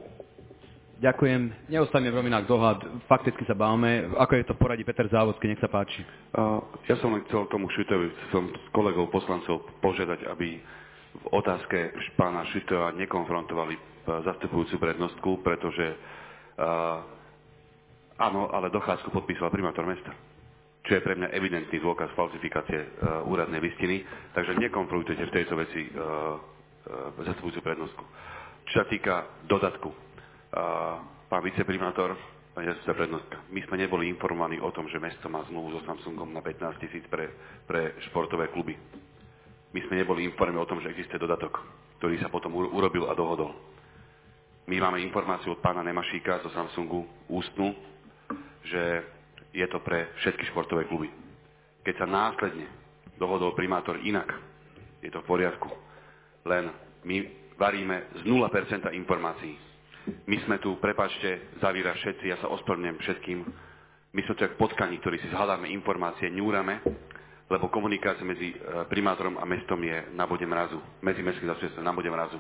Ďakujem. Neostavíme veľmi na dohľad. Fakticky sa bávame. Ako je to v poradí Peter Závodský? Nech sa páči. Uh, ja som len chcel tomu Šutovi, som s kolegou poslancov požiadať, aby v otázke pána Šutova nekonfrontovali zastupujúcu prednostku, pretože uh, áno, ale dochádzku podpísal primátor mesta, čo je pre mňa evidentný dôkaz falsifikácie uh, úradnej listiny, takže nekonfrontujte v tejto veci uh, uh, zastupujúcu prednostku. Čo sa týka dodatku, Uh, pán viceprimátor, pani zastupujúca prednostka, my sme neboli informovaní o tom, že mesto má zmluvu so Samsungom na pätnásť tisíc pre, pre športové kluby. My sme neboli informovaní o tom, že existuje dodatok, ktorý sa potom urobil a dohodol. My máme informáciu od pána Nemašíka zo Samsungu ústnu, že je to pre všetky športové kluby. Keď sa následne dohodol primátor inak, je to v poriadku. Len my varíme z nula percent informácií. My sme tu, prepáčte, zavíra všetci, ja sa ospravedlňujem všetkým. My sme tu jak potkaní, ktorí si zhľadáme informácie, ňúrame, lebo komunikácia medzi primátorom a mestom je na bode mrazu, medzi mestským zastupiteľstvom na bode mrazu.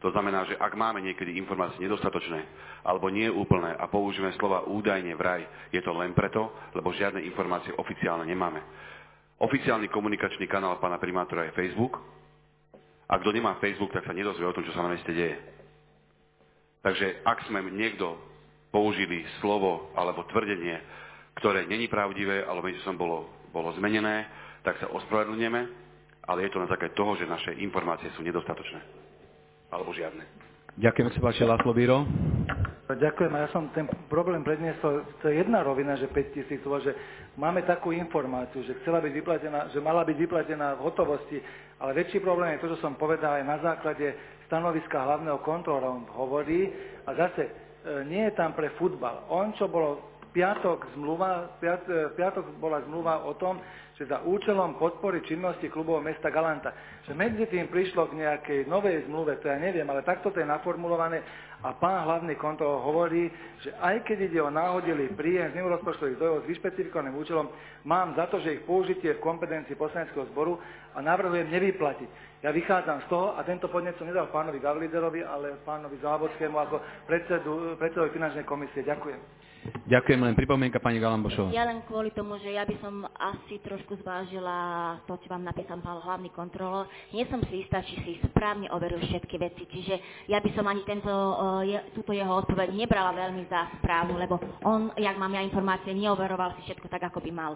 To znamená, že ak máme niekedy informácie nedostatočné alebo nie úplné a použijeme slova údajne vraj, je to len preto, lebo žiadne informácie oficiálne nemáme. Oficiálny komunikačný kanál pána primátora je Facebook. A kto nemá Facebook, tak sa nedozvie o tom, čo sa na meste deje. Takže ak sme niekto použili slovo alebo tvrdenie, ktoré není pravdivé alebo som bolo, bolo zmenené, tak sa ospravedlňujeme, ale je to na základe toho, že naše informácie sú nedostatočné. Alebo žiadne. Ďakujem, sa páči, László Bíró. Ďakujem, ja som ten problém predniesol, to je jedna rovina, že päť tisíc, že máme takú informáciu, že chcela byť vyplatená, že mala byť vyplatená v hotovosti, ale väčší problém je to, čo som povedal aj na základe stanoviska hlavného kontrolóra, on hovorí, a zase e, nie je tam pre futbal. On, čo bolo piatok zmluva, piat, piatok bola zmluva o tom, že za účelom podpory činnosti klubov mesta Galanta. Že medzi tým prišlo k nejakej novej zmluve, to ja neviem, ale takto to je naformulované a pán hlavný kontrolór hovorí, že aj keď ide o náhodilý príjem z mimorozpočtových zdrojov s vyšpecifikovaným účelom, mám za to, že ich použitie v kompetencii poslaneckého zboru a navrhujem nevyplatiť. Ja vychádzam z toho a tento podnet som nedal pánovi Gavliderovi, ale pánovi Zábodskému ako predsedu, predsedovi finančnej komisie. Ďakujem. Ďakujem, len pripomienka pani Galambošová. Ja len kvôli tomu, že ja by som asi trošku zvážila to, čo vám napísal pán hlavný kontrolór. Nie som si istá, či si správne overil všetky veci, čiže ja by som ani tento, je, túto jeho odpoveď nebrala veľmi za správnu, lebo on, jak mám ja informácie, neoveroval si všetko tak, ako by mal.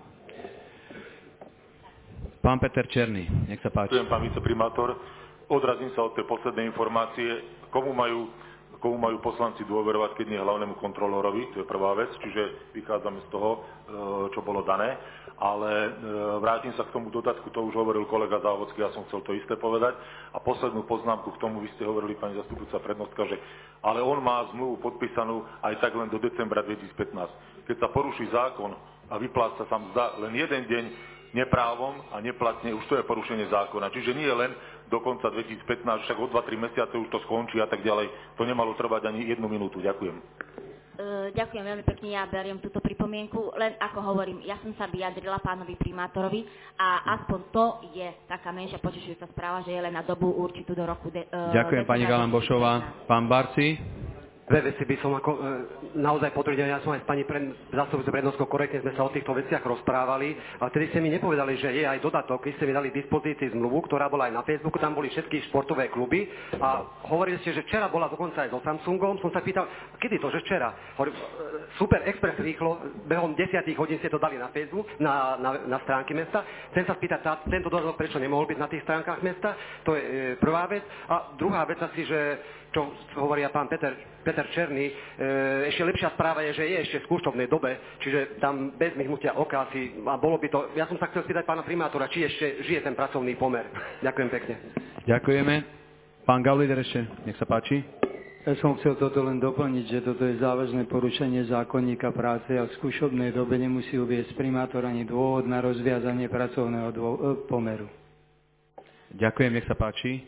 Pán Peter Černý, nech sa páči. Ďakujem, pán viceprimátor. Odrazím sa od tej poslednej informácie. Komu majú komu majú poslanci dôverovať, keď nie hlavnému kontrolórovi, to je prvá vec, čiže vychádzame z toho, čo bolo dané. Ale vrátim sa k tomu dodatku, to už hovoril kolega Závodský, ja som chcel to isté povedať. A poslednú poznámku k tomu, vy ste hovorili, pani zastupujúca prednostka, že ale on má zmluvu podpísanú aj tak len do decembra dvetisícpätnásť. Keď sa poruší zákon a vypláca sa mzda len jeden deň neprávom a neplatne, už to je porušenie zákona. Čiže nie len do konca dvetisícpätnásť, však o dva tri mesiace už to skončí a tak ďalej. To nemalo trvať ani jednu minútu. Ďakujem. Uh, ďakujem veľmi pekne, ja beriem túto pripomienku. Len ako hovorím, ja som sa vyjadrila pánovi primátorovi a aspoň to je taká menšia potešujúca správa, že je len na dobu určitú do roku. De, uh, ďakujem pani Galambošová. Pán Barci. Dve veci by som ako, e, naozaj potvrdil, ja som aj s pani pre, zástupcou prednostkou korektne sme sa o týchto veciach rozprávali, a vtedy ste mi nepovedali, že je aj dodatok, keď ste mi dali k dispozícii zmluvu, ktorá bola aj na Facebooku, tam boli všetky športové kluby a hovorili ste, že včera bola dokonca aj so Samsungom, som sa pýtal, kedy to, že včera? Hovorím, super, express rýchlo, behom desiatich hodín ste to dali na Facebook, na, na, na stránky mesta. Chcem sa spýtať, tá, tento dodatok prečo nemohol byť na tých stránkach mesta? To je e, prvá vec. A druhá vec asi, že čo hovoria pán Peter, Peter Černý, e, ešte lepšia správa je, že je ešte v skúšovnej dobe, čiže tam bez myhnutia oka asi, a bolo by to, ja som sa chcel spýtať pána primátora, či ešte žije ten pracovný pomer. Ďakujem pekne. Ďakujeme. Pán Gavlider ešte, nech sa páči. Ja som chcel toto len doplniť, že toto je závažné porušenie zákonníka práce a v skúšobnej dobe nemusí uviesť primátor ani dôvod na rozviazanie pracovného dô- pomeru. Ďakujem, nech sa páči.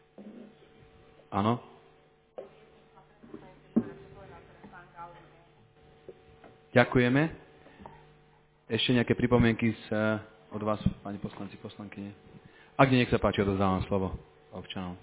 Áno. Ďakujeme. Ešte nejaké pripomienky z, od vás, pani poslanci, poslankyne? Ak nie, nech sa páči, odozdávam slovo občanom.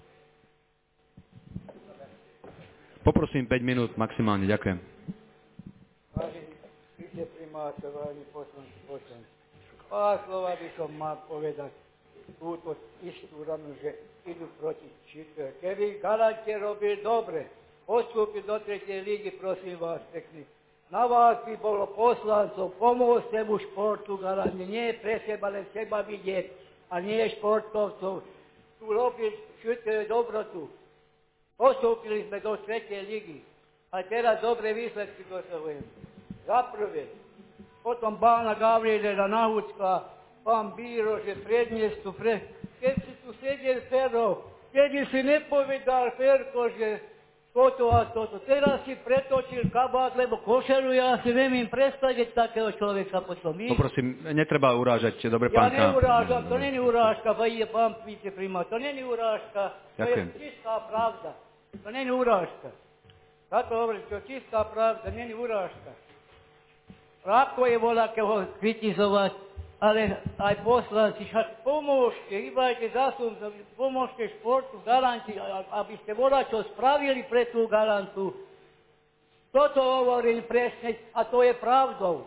Poprosím päť minút maximálne, ďakujem. Vážený viceprimátor, vážení poslanci, poslanci. Pár slova by som mal povedať túto istú ranu, že idú proti Čípe. Keby Galante robil dobre, postúpil do tretej lígy, prosím vás pekne. Na vás by bolo poslancov, pomôcť mu športu Galante, nie pre seba, len seba vidieť, a nie športovcov. Tu robiť všetko dobrotu. Postúpili sme do tretej ligy. A teraz dobré výsledky dosahujem. Za prvé. Potom pána Gavriela Nahucka, pán Bíro, že predniesť tu pre... Keď si tu sedel Fero, kedy si nepovedal Ferko, že toto a toto. Teraz si pretočil kabát, lebo košelu, ja si neviem predstaviť takého človeka potom. Poprosím, netreba urážať, dobre ja pánka. Ja neurážam, to není urážka, pán viceprimátor, to není urážka, to Ďakujem. Je čistá pravda. To není urážka. Táto hovorí, to je čistá pravda, není urážka. Ľahko je voľakeho kritizovať, ale aj poslanci, však pomôžte, hýbajte zásom, pomôžte športu, Galanti, aby ste voľačo spravili pre tú Galantu. Toto hovorím presne a to je pravdou.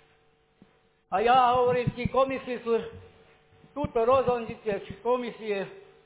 A ja hovorím, tí komisie sú, túto rozhodnutie, komisie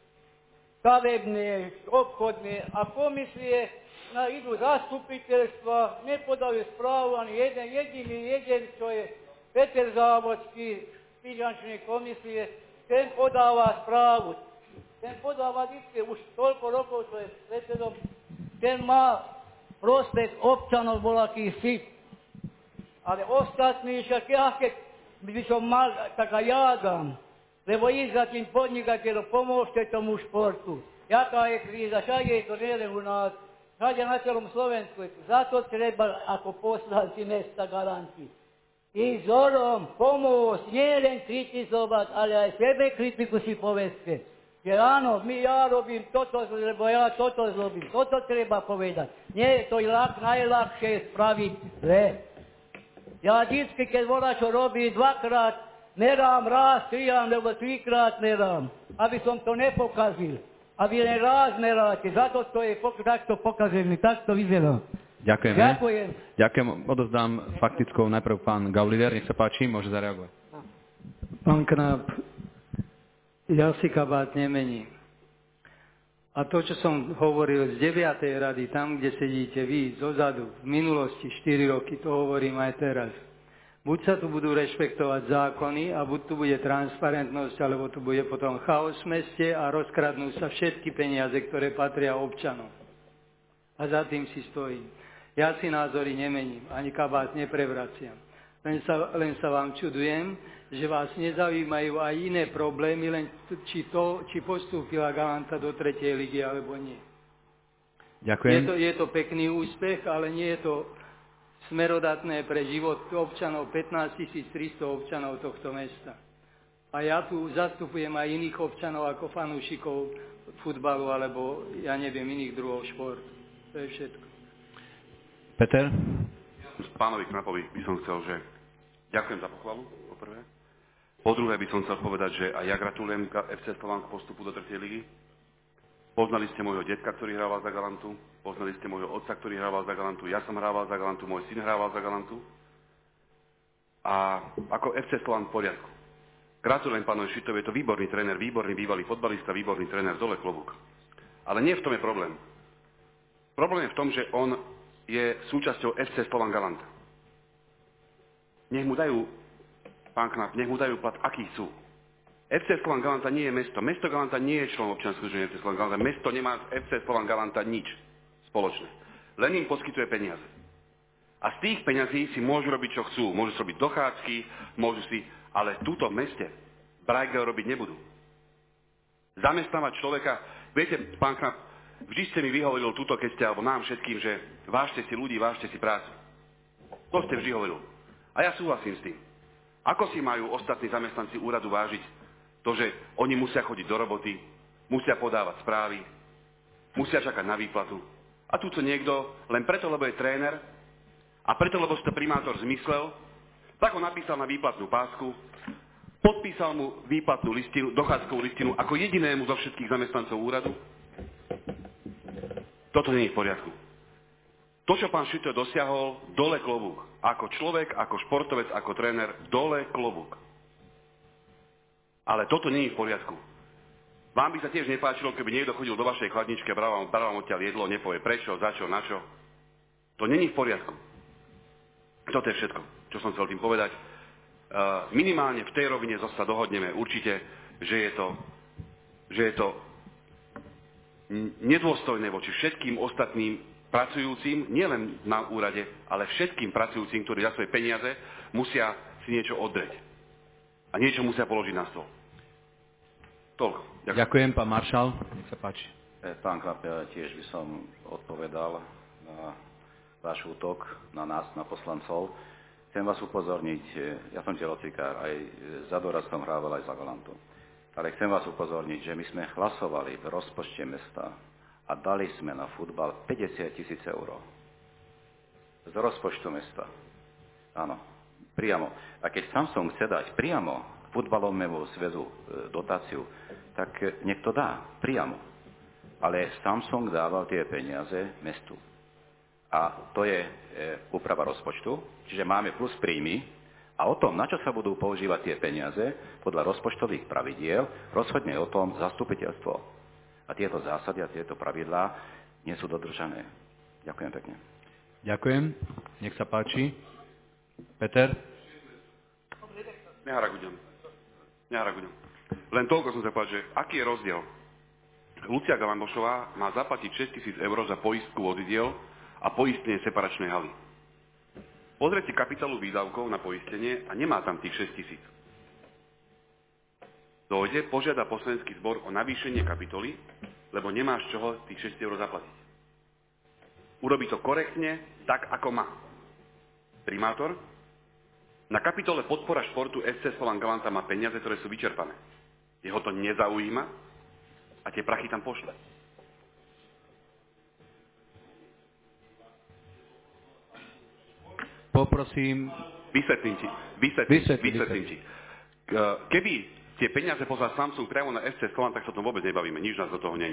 stavebné, obchodné a komisie na idú zastupiteľstva, nepodajú správu ani jeden, jediný jeden, čo je Peter Závodský z finančnej komisie, ten podáva správu. Ten podáva vždy, už toľko rokov, čo je predsedom, ten má prospekt občanov voľaký si. Ale ostatní, však ja keď by som mal, tak aj ja dám. Lebo ísť za tým podnikateľom, pomôžte tomu športu. Jaká je kríza, všade je to nielen u nás, všade na celom Slovensku. Za to treba ako poslanci mesta Galanty ísť vzorom, pomôcť, nie len kritizovať, ale aj sebe kritiku si povedzte. Že áno, my ja robím toto, lebo ja toto zrobím. Toto treba povedať. Nie je to ľah, najľahšie spraviť zle. Ja vždycky, keď volá, čo robí, dvakrát merám, raz, triám, lebo trikrát merám, aby som to nepokazil. Aby len raz meráte. Za to to je pok- takto pokazený, tak to vyzerá. Ďakujeme. Ďakujem. Ďakujem. Odozdám faktickou najprv pán Gaulider. Nech sa páči, môže zareagovať. Pán Knap, ja si kabát nemením. A to, čo som hovoril z deviatej rady, tam, kde sedíte vy, zozadu, v minulosti štyri roky, to hovorím aj teraz. Buď sa tu budú rešpektovať zákony a buď tu bude transparentnosť, alebo tu bude potom chaos v meste a rozkradnú sa všetky peniaze, ktoré patria občanom. A za tým si stojím. Ja si názory nemením, ani kabát neprevraciam. Len sa, len sa vám čudujem, že vás nezaujímajú aj iné problémy, len či, to, či postúpila Galanta do tretej ligy, alebo nie. Ďakujem. Je to, je to pekný úspech, ale nie je to smerodatné pre život občanov, pätnásťtisíctristo občanov tohto mesta. A ja tu zastupujem aj iných občanov ako fanúšikov futbalu, alebo ja neviem, iných druhov športu. To je všetko. Peter? Pánovi Knapovi by som chcel, že ďakujem za pochvalu, po prvé. Po druhé by som chcel povedať, že aj ja gratulujem ef cé Slovan k postupu do tretej ligy. Poznali ste môjho detka, ktorý hrával za Galantu. Poznali ste môjho otca, ktorý hrával za Galantu. Ja som hrával za Galantu, môj syn hrával za Galantu. A ako ef cé Slovan v poriadku. Gratulujem pánovi Šitovi, je to výborný tréner, výborný bývalý fotbalista, výborný tréner, dole klobúk. Ale nie v tom je problém. Problém je v tom, že on je súčasťou ef cé Slovan Galanta. Nech mu dajú, pán Knap, nech mu dajú plat, aký sú. ef cé Slovan Galanta nie je mesto. Mesto Galanta nie je člen občianskeho združenia ef cé Slovan Galanta. Mesto nemá s ef cé Slovan Galanta nič spoločné. Len im poskytuje peniaze. A z tých peňazí si môžu robiť, čo chcú. Môžu si robiť dochádzky, môžu si, ale túto v meste Brajgel robiť nebudú. Zamestnávať človeka, viete, pán Knap, vždy ste mi vyhovoril túto, keď ste, alebo nám všetkým, že vážte si ľudí, vážte si prácu. To ste vždy hovoril. A ja súhlasím s tým. Ako si majú ostatní zamestnanci úradu vážiť to, že oni musia chodiť do roboty, musia podávať správy, musia čakať na výplatu. A tu to niekto, len preto, lebo je tréner, a preto, lebo si to primátor zmyslel, tak ho napísal na výplatnú pásku, podpísal mu výplatnú listinu, dochádzkovú listinu ako jedinému zo všetkých zamestnancov úradu. Toto nie je v poriadku. To, čo pán Šito dosiahol, dole klobúk. Ako človek, ako športovec, ako tréner, dole klobúk. Ale toto nie je v poriadku. Vám by sa tiež nepáčilo, keby niekto chodil do vašej chladničky a bral vám, bral vám odtiaľ jedlo, nepovie prečo, za čo, na čo. To nie je v poriadku. Toto je všetko, čo som chcel tým povedať. Uh, minimálne v tej rovine sa dohodneme určite, že je to, že je to nedôstojné voči všetkým ostatným pracujúcim, nielen na úrade, ale všetkým pracujúcim, ktorí za svoje peniaze musia si niečo oddreť. A niečo musia položiť na stôl. Toľko. Ďakujem. Ďakujem, pán maršal. Nech sa páči. Pán Knap, ja tiež by som odpovedal na váš útok, na nás, na poslancov. Chcem vás upozorniť, ja som telocvikár, aj za doraz som hrával aj za Galantu. Ale chcem vás upozorniť, že my sme hlasovali v rozpočte mesta a dali sme na futbal päťdesiat tisíc eur. Z rozpočtu mesta. Áno, priamo. A keď Samsung chce dať priamo futbalovému zväzu dotáciu, tak nech to dá priamo. Ale Samsung dával tie peniaze mestu. A to je e, úprava rozpočtu, čiže máme plus príjmy a o tom, na čo sa budú používať tie peniaze, podľa rozpočtových pravidiel, rozhodne o tom zastupiteľstvo. A tieto zásady a tieto pravidlá nie sú dodržané. Ďakujem pekne. Ďakujem. Nech sa páči. Peter? Neharaguďom. Neharaguďom. Len toľko som sa povedal, že aký je rozdiel? Lucia Galambošová má zaplatiť šesťtisíc eur za poistku vozidiel a poistenie separačnej haly. Pozrieť si kapitolu výdavkov na poistenie a nemá tam tých šesťtisíc. Dojde, požiada poslanecký zbor o navýšenie kapitoly, lebo nemá z čoho tých šesť eur zaplatiť. Urobí to korektne, tak ako má. Primátor na kapitole podpora športu es cé Slovan Galanta má peniaze, ktoré sú vyčerpané. Jeho to nezaujíma a tie prachy tam pošle. Poprosím... Vysvetlím ti. Vysvetlím, vysvetlím ti. Keby tie peniaze poslal Samsung priamo na es cé Slovan, tak sa o tom vôbec nebavíme. Nič nás do toho není.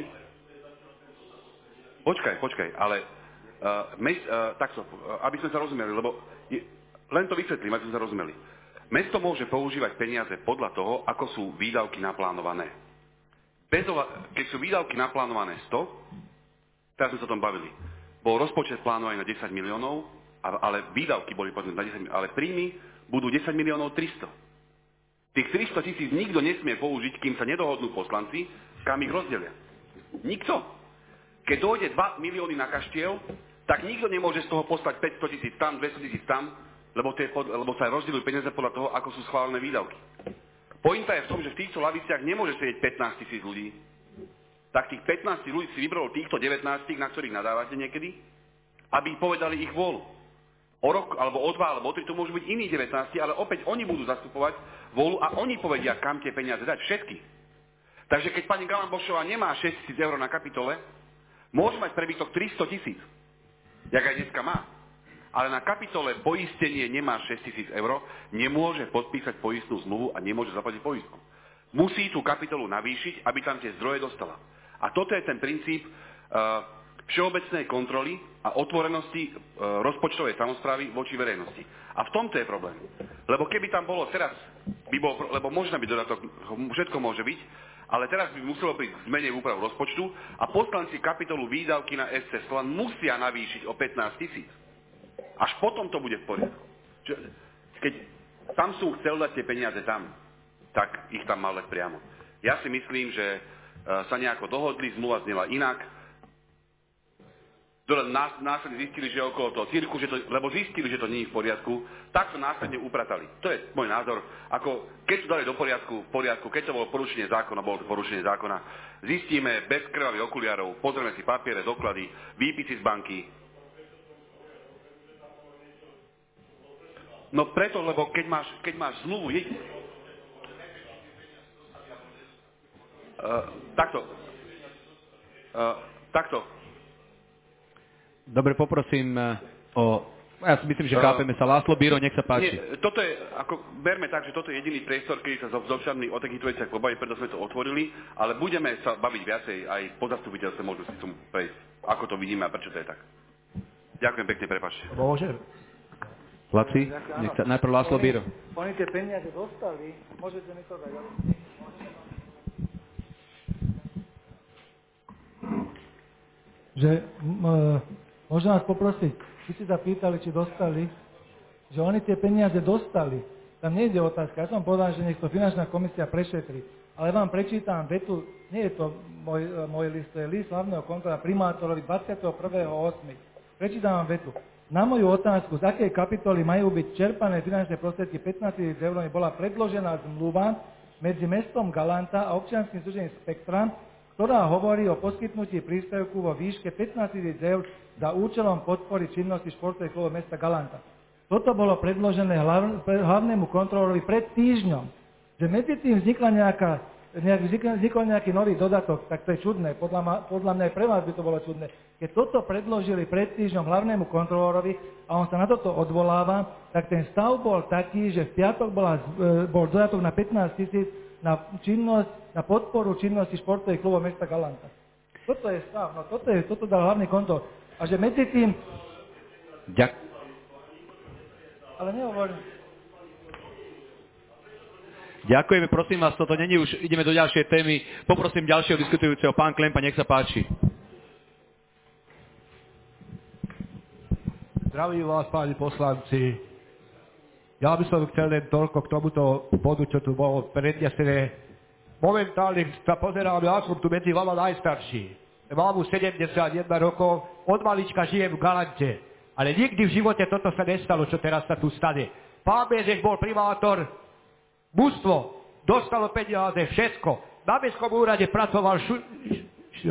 Počkaj, počkaj, ale uh, mes, uh, takto, uh, aby sme sa rozumeli, lebo je, len to vysvetlím, aby sme sa rozumeli. Mesto môže používať peniaze podľa toho, ako sú výdavky naplánované. Bez ola, keď sú výdavky naplánované sto, teraz sme sa o tom bavili, bol rozpočet plánovaný na desať miliónov, ale výdavky boli povedzme na desať miliónov, ale príjmy budú desať miliónov tristo. Tých tristo tisíc nikto nesmie použiť, kým sa nedohodnú poslanci, kam ich rozdelia. Nikto. Keď dojde dva milióny na kaštiel, tak nikto nemôže z toho poslať päťsto tisíc tam, dvesto tisíc tam, lebo, tie, lebo sa rozdielujú peniaze podľa toho, ako sú schválené výdavky. Pointa je v tom, že v týchto laviciach nemôže sedieť pätnásť tisíc ľudí. Tak tých pätnásť ľudí si vybralo týchto devätnásť, na ktorých nadávate niekedy, aby povedali ich vôľu. O rok, alebo o dva, alebo o tri, to môžu byť iní devätnásť, ale opäť oni budú zastupovať vôľu a oni povedia, kam tie peniaze dať. Všetky. Takže keď pani Galambošová nemá šesťtisíc eur na kapitole, môže mať prebytok tristo tisíc, jak aj dneska má. Ale na kapitole poistenie nemá šesťtisíc eur, nemôže podpísať poistnú zmluvu a nemôže zaplatiť poistku. Musí tú kapitolu navýšiť, aby tam tie zdroje dostala. A toto je ten princíp uh, všeobecnej kontroly a otvorenosti uh, rozpočtovej samosprávy voči verejnosti. A v tomto je problém. Lebo keby tam bolo teraz, by bol, lebo môže byť dodatok, všetko môže byť, ale teraz by muselo byť zmene v úpravu rozpočtu a poslanci kapitolu výdavky na es cé Slovan musia navýšiť o pätnásť tisíc. Až potom to bude v poriadku. Keď Samsung chcel dať tie peniaze tam, tak ich tam mal dať priamo. Ja si myslím, že sa nejako dohodli, zmluva znela inak. Nás, následne zistili, že okolo toho cirku, že to, lebo zistili, že to nie je v poriadku, tak to následne upratali. To je môj názor. Ako, keď to dali do poriadku, v poriadku, keď to bolo porušenie zákona, bolo to porušenie zákona, zistíme bez krvavých okuliarov, pozrieme si papiere, doklady, výpisy z banky. No preto, lebo keď máš, keď máš zmluvu, je... Uh, takto. Uh, takto. Dobre, poprosím o... Ja si myslím, že chápeme sa. Láslo Bíro, nech sa páči. Nie, toto je, ako, berme tak, že toto je jediný priestor, kedy sa s občanmi o takýchto veciach pobaviť, preto sme to otvorili, ale budeme sa baviť viacej aj po zastupiteľstve, môžu si tomu prejsť, ako to vidíme a prečo to je tak. Ďakujem pekne, prepáčte. Bože. Laci, nech sa, najprv Láslo Bíro. Oni tie peniaze dostali, môžete mi to dať, ale... Že... M, Môžem vás poprosiť, vy ste sa pýtali, či dostali, že oni tie peniaze dostali. Tam nejde otázka. Ja som povedal, že nech to finančná komisia prešetri. Ale vám prečítam vetu, nie je to môj, môj list, to je list hlavného kontrola primátorovi dvadsiateho prvého ôsmeho Prečítam vám vetu. Na moju otázku, z akej kapitoly majú byť čerpané finančné prostriedky pätnásť tisíc eur, bola predložená zmluva medzi mestom Galanta a občianskym združením Spektra, ktorá hovorí o poskytnutí príspevku vo výške pätnásť tisíc eur za účelom podpory činnosti športových klubov mesta Galanta. Toto bolo predložené hlav, hlavnému kontrolorovi pred týždňom, že medzi tým vznikla nejaká nejak vznikol nejaký nový dodatok, tak to je čudné. Podľa, ma, podľa mňa aj pre vás by to bolo čudné. Keď toto predložili pred týždňom hlavnému kontrolórovi a on sa na toto odvoláva, tak ten stav bol taký, že v piatok bola, bol dodatok na pätnásť tisíc na činnosť, na podporu činnosti športových klubov mesta Galanta. Toto je stav, no toto, je, toto dal hlavný kontrolór. A že medzi tým... Ďak... Ale nehovorím. Ďakujeme, prosím vás, toto není už, ideme do ďalšej témy. Poprosím ďalšieho diskutujúceho, pán Klempa, nech sa páči. Zdravím vás, páni poslanci. Ja by som chcel len toľko k tomuto bodu, čo tu bolo prednesené. Momentálne sa pozerám, ja som tu medzi vama najstarší. Mám už sedemdesiatjeden rokov, od malička žijem v Galante. Ale nikdy v živote toto sa nestalo, čo teraz sa tu stane. Pán Bežek bol primátor, mužstvo dostalo peniaze, všetko. Na mestskom úrade pracoval šu, š,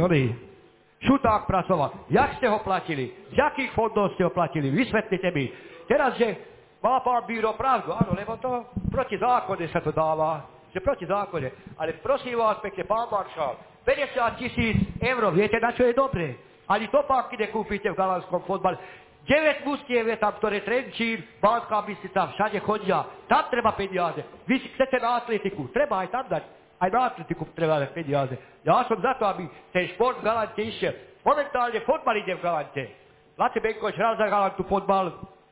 Šuták pracoval. Jak ste ho platili? Z jakých fondov ste ho platili? Vysvetlite mi. Teraz, že má pán Bíro pravdu, áno, lebo to proti zákone sa to dáva. Že proti zákone. Ale prosím vás pekne, pán maršál, päťdesiat tisíc eur, viete, na čo je dobre? Ani topánky nekúpite v galanskom fotbale. deväť mustiev je tam, ktoré Trenčín, Banská Bystrica, všade chodia. Tam treba peniaze. Vy si chcete na atletiku, treba aj tam dať. Aj na atletiku treba dať peniaze. Ja som za to, aby ten šport v Galante išiel. Momentálne fotbal ide v Galante. Laci Benkoč hral za Galantu fotbal.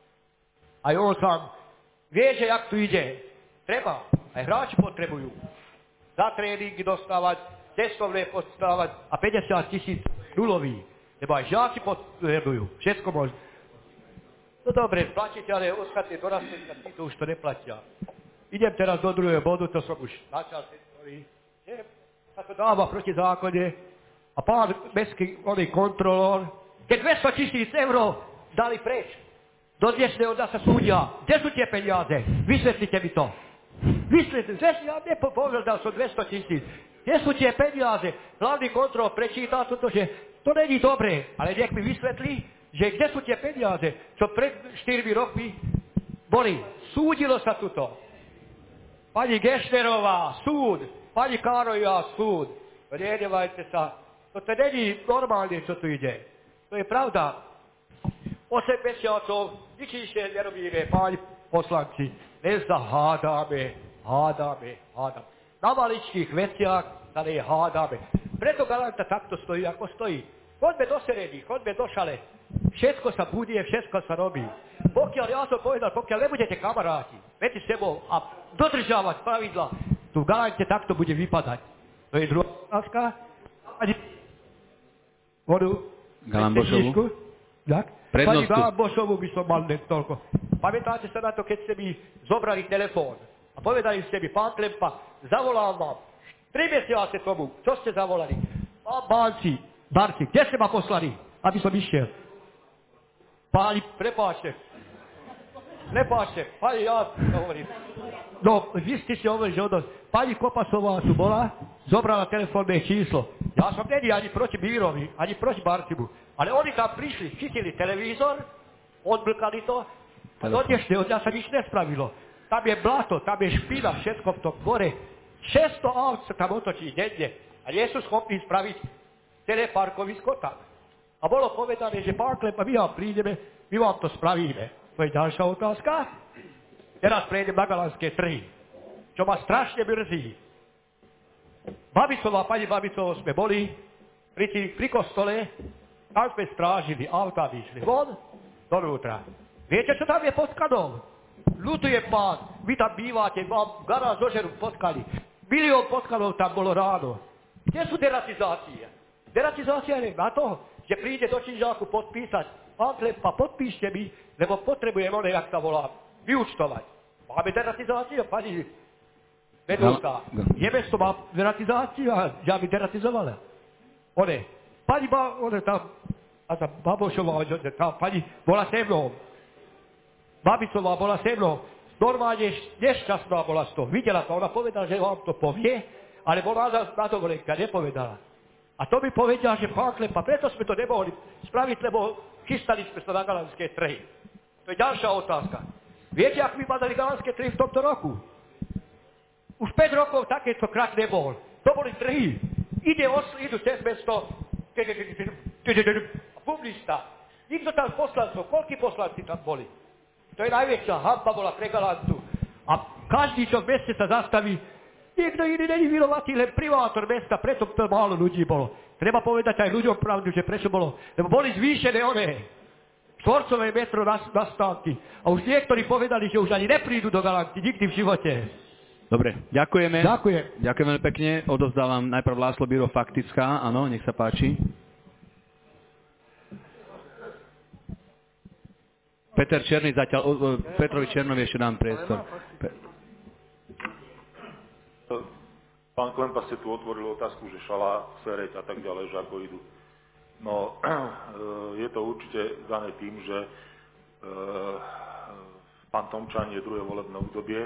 Aj on sám vie, že jak tu ide. Treba. Aj hráči potrebujú. Za tréningy dostávať, cestovné postávať a päťdesiat tisíc nulový. Lebo aj žiaci potrebujú. Všetko možné. No dobre, platíte, ale ostatní dorastení, to už to neplatia. Idem teraz do druhého bodu, to som už načal, ktorý sa to dáva proti zákone a pán mestský kontrolór, keď dvesto tisíc eur dali preč, do dnešného dňa sa súdia. Kde sú tie peniaze? Vysvetlite mi to. Vysvetlite, ja nepovedal som dvesto tisíc. Kde sú tie peniaze? Hlavný kontrolór prečítal toto, že to není dobré, ale nech mi vysvetlí, že kde sú tie peniaze, čo pred štyrmi rokmi boli. Súdilo sa tuto. Pani Gešnerová, súd. Pani Károjová, súd. Nenevajte sa. Toto není normálne, čo tu ide. To je pravda. osem mesiacov, nič ešte nerobíme, páni poslanci. Len sa hádame, hádame, hádame. Na maličkých veciach sa ne hádame. Preto Galanta takto stojí, ako stojí. Choďme do Seredy, choďme do Šale. Všetko sa buduje, všetko sa robí. Pokiaľ, ja som povedal, pokiaľ nebudete kamaráti, medzi sebou a dodržiavať pravidla, tu v Galante takto bude vypadať. To je druhá otázka. Vodu? Galambošovu? Tak? Pani Galambošovu by som mal len toľko. Pamätáte sa na to, keď ste mi zobrali telefón a povedali ste mi, pán Klempa, zavolal vám. Tri mesiace tomu, čo ste zavolali? Pán Bánci, Barci, kde ste ma poslali, aby som išiel? Páni, prepáčte. Prepáčte, pani, ja hovorím. No, vy ste si hovorili, že ono, pani Kopasová tu bola, zobrala telefónne číslo. Ja som není ani proti Bírovi, ani proti Barcimu. Ale oni tam prišli, chytili televízor, odblkali to a do dnešného dňa sa nič nespravilo. Tam je blato, tam je špina, všetko v tom dvore. šesťsto aut sa tam otočí denne a nie sú schopní spraviť celé parkovisko tam. A bolo povedané, že pán Klempa, my vám prídeme, my vám to spravíme. To je ďalšia otázka. Teraz prejdem na galanské trhy, čo ma strašne mrzí. Babicová, pani Babicová sme boli pri, tý, pri kostole, tam sme strážili, autá vyšli von, donútra. Viete, čo tam je pod kanou? Ľutujem pán, vy tam bývate, vám garáž zožerú potkali. Milión potkanov tam bolo ráno. Kde sú deratizácie? Deratizácia je na to, že príde do Činžáku podpísať. Pán Klempa, podpíšte mi, lebo potrebujem ono, jak sa volá, vyúčtovať. Máme deratizáciu, pani vedúca. Je mesto má deratizáciu a ja by deratizovala. One. Pani ba, one tam, a tam Babošová, tam pani bola se mnou. Babicová bola se mnou. Normálne nešťastná bola z toho. Videla to, ona povedala, že vám to povie, ale bola na, na dovolenka, nepovedala. A to mi povedala, že pán Klempa, preto sme to nemohli spraviť, lebo chystali sme sa na galanské trhy. To je ďalšia otázka. Viete, ak vypadali galanské trhy v tomto roku? Už päť rokov takéto krak nebol. To boli trhy. Ide os, idú cez mesto, publista. Nikto tam poslancov, koľkí poslanci tam boli? To je najväčšia hamba bola pre Galantu. A každý, čo v meste sa zastaví, niekto iný není vinovatý, len primátor mesta, preto to málo ľudí bolo. Treba povedať aj ľuďom pravdu, že prečo bolo, lebo boli zvýšené oné štvorcové metro na, na stánky. A už niektorí povedali, že už ani neprídu do Galanty, nikdy v živote. Dobre, ďakujeme. Ďakujem. Ďakujem veľmi pekne. Odovzdávam najprv László Biro faktická. Áno, nech sa páči. Peter Černý zatiaľ, o, o, Petrovi Černovi ešte dám priestor. Pe- Pán Klempa, ste tu otvorili otázku, že šala, sereď a tak ďalej, že ako idú. No, je to určite dané tým, že e, pán Tomčan je druhé volebné obdobie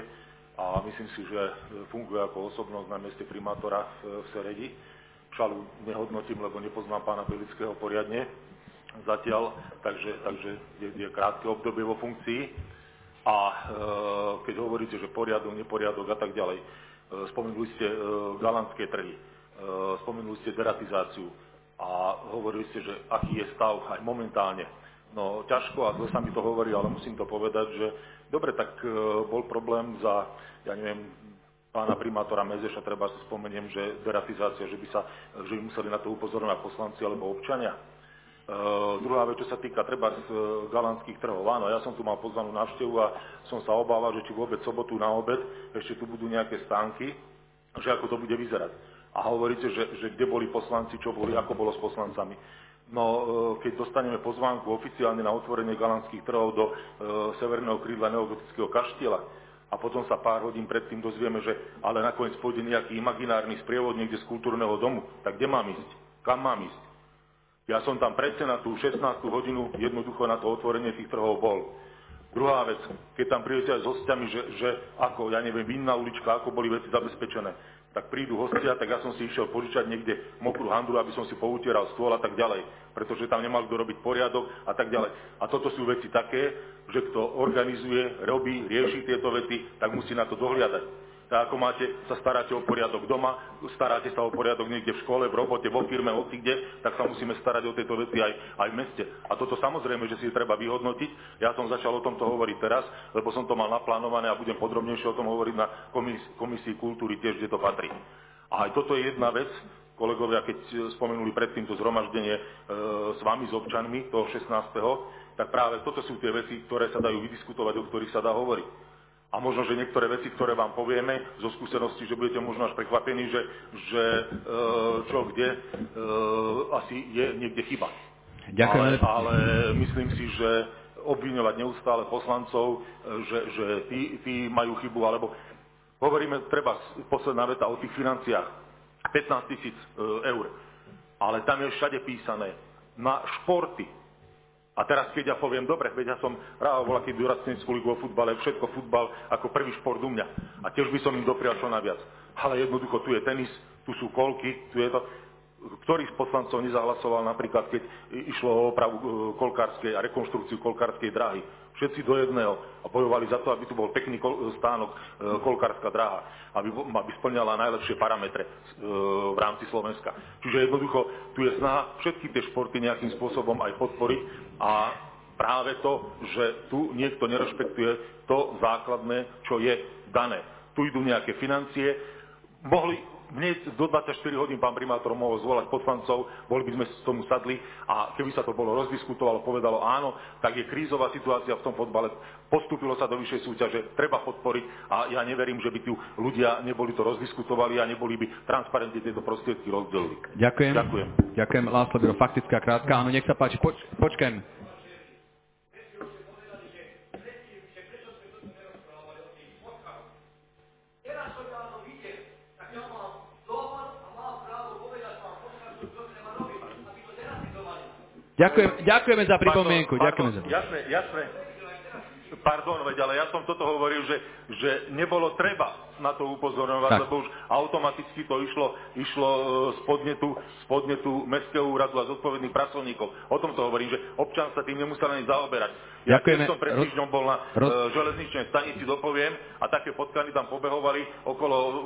a myslím si, že funguje ako osobnosť na mieste primátora v, v Seredi. Šalu nehodnotím, lebo nepoznám pána Belického poriadne zatiaľ, takže, takže je, je krátke obdobie vo funkcii. A e, keď hovoríte, že poriadok, neporiadok a tak ďalej, e, spomenuli ste e, galantské trhy, e, spomenuli ste deratizáciu a hovorili ste, že aký je stav aj momentálne. No ťažko, a zle sa mi to hovorí, ale musím to povedať, že dobre, tak e, bol problém za, ja neviem, pána primátora Mezeša, treba si spomeniem, že deratizácia, že by, sa, že by museli na to upozorňovať poslanci alebo občania. Uh, druhá vec, čo sa týka treba z uh, galantských trhov. Áno, ja som tu mal pozvanú návštevu a som sa obával, že či vôbec sobotu na obed ešte tu budú nejaké stánky, že ako to bude vyzerať. A hovoríte, že, že kde boli poslanci, čo boli, ako bolo s poslancami. No, uh, keď dostaneme pozvánku oficiálne na otvorenie galantských trhov do uh, severného krídla neogotického kaštieľa a potom sa pár hodín predtým dozvieme, že ale nakoniec pôjde nejaký imaginárny sprievod niekde z kultúrneho domu, tak kde mám ísť? Kam mám ísť? Ja som tam presne na tú šestnástu hodinu jednoducho na to otvorenie tých trhov bol. Druhá vec, keď tam prídete aj s hostiami, že, že ako, ja neviem, vinná ulička, ako boli veci zabezpečené, tak prídu hostia, tak ja som si išiel požičať niekde mokrú handru, aby som si poutieral stôl a tak ďalej, pretože tam nemal kto robiť poriadok a tak ďalej. A toto sú veci také, že kto organizuje, robí, rieši tieto veci, tak musí na to dohliadať. Tak ako máte, sa staráte o poriadok doma, staráte sa o poriadok niekde v škole, v robote, vo firme, hocikde, tak sa musíme starať o tejto veci aj, aj v meste. A toto samozrejme, že si treba vyhodnotiť. Ja som začal o tomto hovoriť teraz, lebo som to mal naplánované a budem podrobnejšie o tom hovoriť na komis- komisii kultúry tiež, kde to patrí. A aj toto je jedna vec, kolegovia, keď spomenuli predtým to zhromaždenie e, s vami, s občanmi, toho šestnásteho tak práve toto sú tie veci, ktoré sa dajú vydiskutovať, o ktorých sa dá hovoriť. A možno, že niektoré veci, ktoré vám povieme zo skúsenosti, že budete možno až prekvapení, že, že e, čo kde e, asi je niekde chyba. Ďakujem. Ale, ale myslím si, že obviňovať neustále poslancov, že, že tí, tí majú chybu, alebo hovoríme, treba posledná veta o tých financiách, pätnásť tisíc eur, ale tam je všade písané na športy. A teraz, keď ja poviem, dobre, veď ja som práve bola, keď doradceneckú ligu o futbale, všetko futbal ako prvý šport u mňa. A tiež by som im doprial čo najviac. Ale jednoducho, tu je tenis, tu sú kolky, tu je to. Ktorý z poslancov nezahlasoval napríklad, keď išlo o opravu kolkárskej a rekonštrukciu kolkárskej dráhy. Všetci do jedného a bojovali za to, aby tu bol pekný stánok kolkárska dráha, aby, aby splňala najlepšie parametre v rámci Slovenska. Čiže jednoducho tu je snaha všetky tie športy nejakým spôsobom aj podporiť a práve to, že tu niekto nerešpektuje to základné, čo je dané. Tu idú nejaké financie, mohli Dnes do dvadsaťštyri hodín pán primátor mohol zvolať poslancov, boli by sme s tomu sadli a keby sa to bolo rozdiskutovalo, povedalo áno, tak je krízová situácia v tom fotbale, postúpilo sa do vyššej súťaže, treba podporiť a ja neverím, že by tu ľudia neboli to rozdiskutovali a neboli by transparentne tieto prostriedky rozdelili. Ďakujem. Ďakujem. Ďakujem, László Biro, faktická krátka. Áno, nech sa páči, poč- počkajme. Ďakujem, ďakujeme za pripomienku. Pardon, ďakujeme pardon, za... Jasné, jasné. Pardon, veď, ale ja som toto hovoril, že, že nebolo treba na to upozorňovať, tak. Lebo už automaticky to išlo, išlo z podnetu, z podnetu Mestského úradu a zodpovedných pracovníkov. O tom to hovorím, že občan sa tým nemusel ani zaoberať. Ja keď som pred týždňom bol na Roz... železničnej stanici, dopoviem, a také potkany tam pobehovali okolo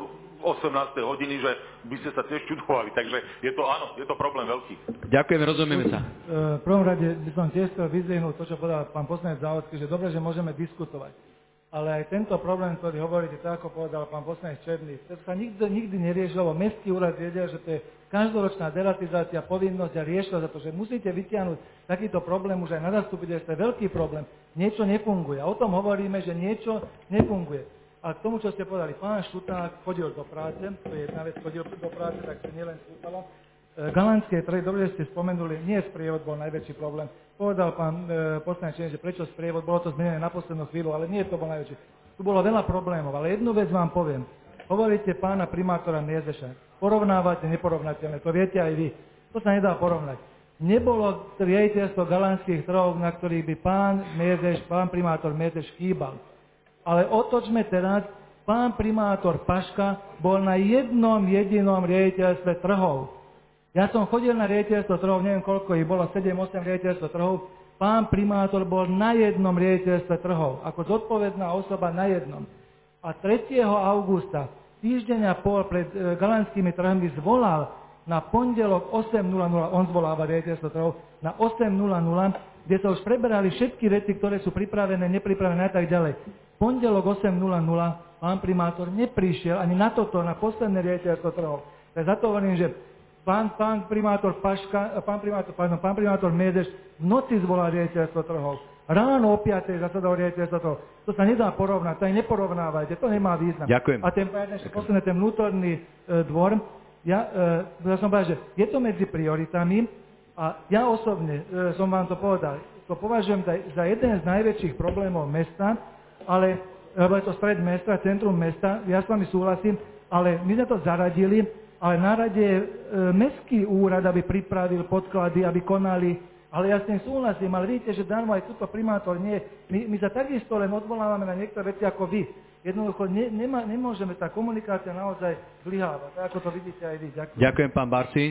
osemnástej hodiny, že by ste sa tiež čudovali. Takže je to, áno, je to problém veľký. Ďakujeme, rozumieme sa. V prvom rade by som tiež chcel vyzdvihnúť to, čo povedal pán poslanec Závodský, že dobre, že môžeme diskutovať. Ale aj tento problém, ktorý hovoríte, tak ako povedal pán poslanec Černý, to sa nikdy, nikdy neriešilo, lebo mestský úrad vedel, že to je každoročná deratizácia, povinnosť a riešila za to, že musíte vytiahnuť takýto problém už aj na zastupiteľstve, to je veľký problém. Niečo nefunguje. A o tom hovoríme, že niečo nefunguje. A k tomu, čo ste povedali, pán Šuták chodil do práce, to je jedna vec, chodil do práce, tak sa nielen s futbalom. Galantské trhy, dobre, že ste spomenuli, nie sprievod bol najväčší problém. Povedal pán e, poslanec, že prečo sprievod, bolo to zmenené na poslednú chvíľu, ale nie to bol najväčší. Tu bolo veľa problémov, ale jednu vec vám poviem. Hovoríte pána primátora Miezeša, porovnávate neporovnateľné, to viete aj vy. To sa nedá porovnať. Nebolo riaditeľstvo galantských trhov, na ktorých by pán Miezeš, pán primátor Miezeš chýbal. Ale otočme teraz, pán primátor Paška bol na jednom jedinom riaditeľstve trhov. Ja som chodil na riaditeľstvo trhov, neviem koľko ich bolo, sedem osem riaditeľstvo trhov. Pán primátor bol na jednom riaditeľstve trhov, ako zodpovedná osoba na jednom. A tretieho augusta, týždeň a pol pred e, galantskými trhmi, zvolal na pondelok osem nula nula, on zvoláva riaditeľstvo trhov, na osem nula nula, kde sa už preberali všetky veci, ktoré sú pripravené, nepripravené a tak ďalej. Pondelok osem nula nula, pán primátor neprišiel ani na toto, na posledné riaditeľstvo trhov. Tak za to hovorím, že Pán, pán primátor Paška, pán primátor, pardon, pán primátor Miezeš v noci zvolal riaditeľstvo trhov. Ráno o piatej zasadal riaditeľstvo trhov. To sa nedá porovnať, to aj neporovnávajte, to nemá význam. Ďakujem. A ten, ešte posledný, ten vnútorný e, dvor, ja, e, ja som povedal, že je to medzi prioritami a ja osobne e, som vám to povedal, to považujem za, za jeden z najväčších problémov mesta, ale, lebo je to stred mesta, centrum mesta, ja s vami súhlasím, ale my sme to zaradili, ale na rade e, mestský úrad, aby pripravil podklady, aby konali, ale ja s tým súhlasím, ale vidíte, že darmo aj tuto primátor nie. My, my sa takisto len odvolávame na niektoré veci ako vy. Jednoducho ne, nema, nemôžeme, tá komunikácia naozaj zlyháva, tak ako to vidíte aj vy. Ďakujem. Ďakujem, pán Barci.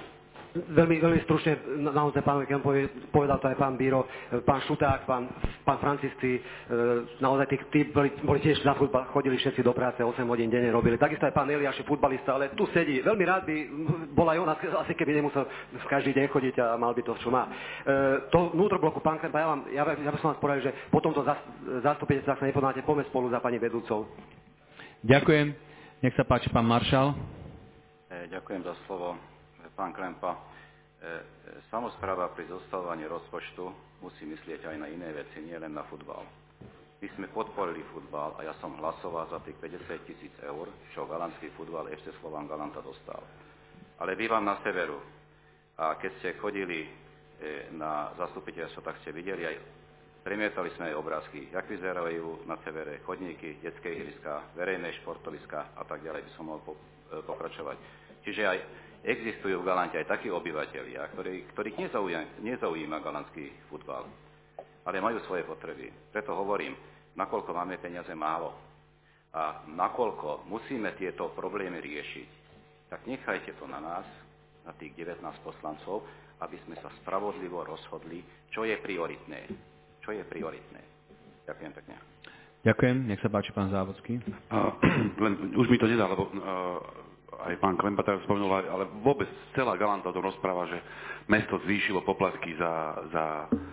Veľmi, veľmi stručne, naozaj pán Kempovi, povedal to aj pán Bíro, pán Šuták, pán, pán Francisci, naozaj tí, tí boli, boli tiež za futbal, chodili všetci do práce, osem hodín denne robili. Takisto aj pán Eliáš, futbalista, ale tu sedí. Veľmi rád by bol aj on, asi keby nemusel každý deň chodiť a mal by to, čo má. E, to vnútrobloku, pán Kempa, ja, vám, ja, ja by som vás povedal, že po tomto zastupiteľstve, ak sa neponáte, poďme spolu za pani vedúcou. Ďakujem. Nech sa páči, pán Maršal. E, ďakujem za slovo. Pán Krempa, e, samospráva pri zostavovaní rozpočtu musí myslieť aj na iné veci, nie len na futbal. My sme podporili futbal a ja som hlasoval za tých päťdesiat tisíc eur, čo galantský futbal ešte Slovan Galanta dostal. Ale bývam na severu a keď ste chodili e, na zastupiteľstvo, tak ste videli aj, premietali sme aj obrázky, jak vyzerajú na severe chodníky, detské ihriska, verejné športoviska a tak ďalej, by som mohol po, e, pokračovať. Čiže aj existujú v Galante aj takí obyvatelia, ktorí, ktorých nezaujíma, nezaujíma galantský futbal, ale majú svoje potreby. Preto hovorím, nakoľko máme peniaze málo a nakoľko musíme tieto problémy riešiť, tak nechajte to na nás, na tých devätnásť poslancov, aby sme sa spravodlivo rozhodli, čo je prioritné. Čo je prioritné. Ďakujem pekne. Ďakujem. Nech sa páči, pán Závodský. Uh, len, už mi to nedá, lebo... Uh, aj pán Klempa teraz spomenul, ale vôbec celá Galanta o tom rozpráva, že mesto zvýšilo poplatky za, za...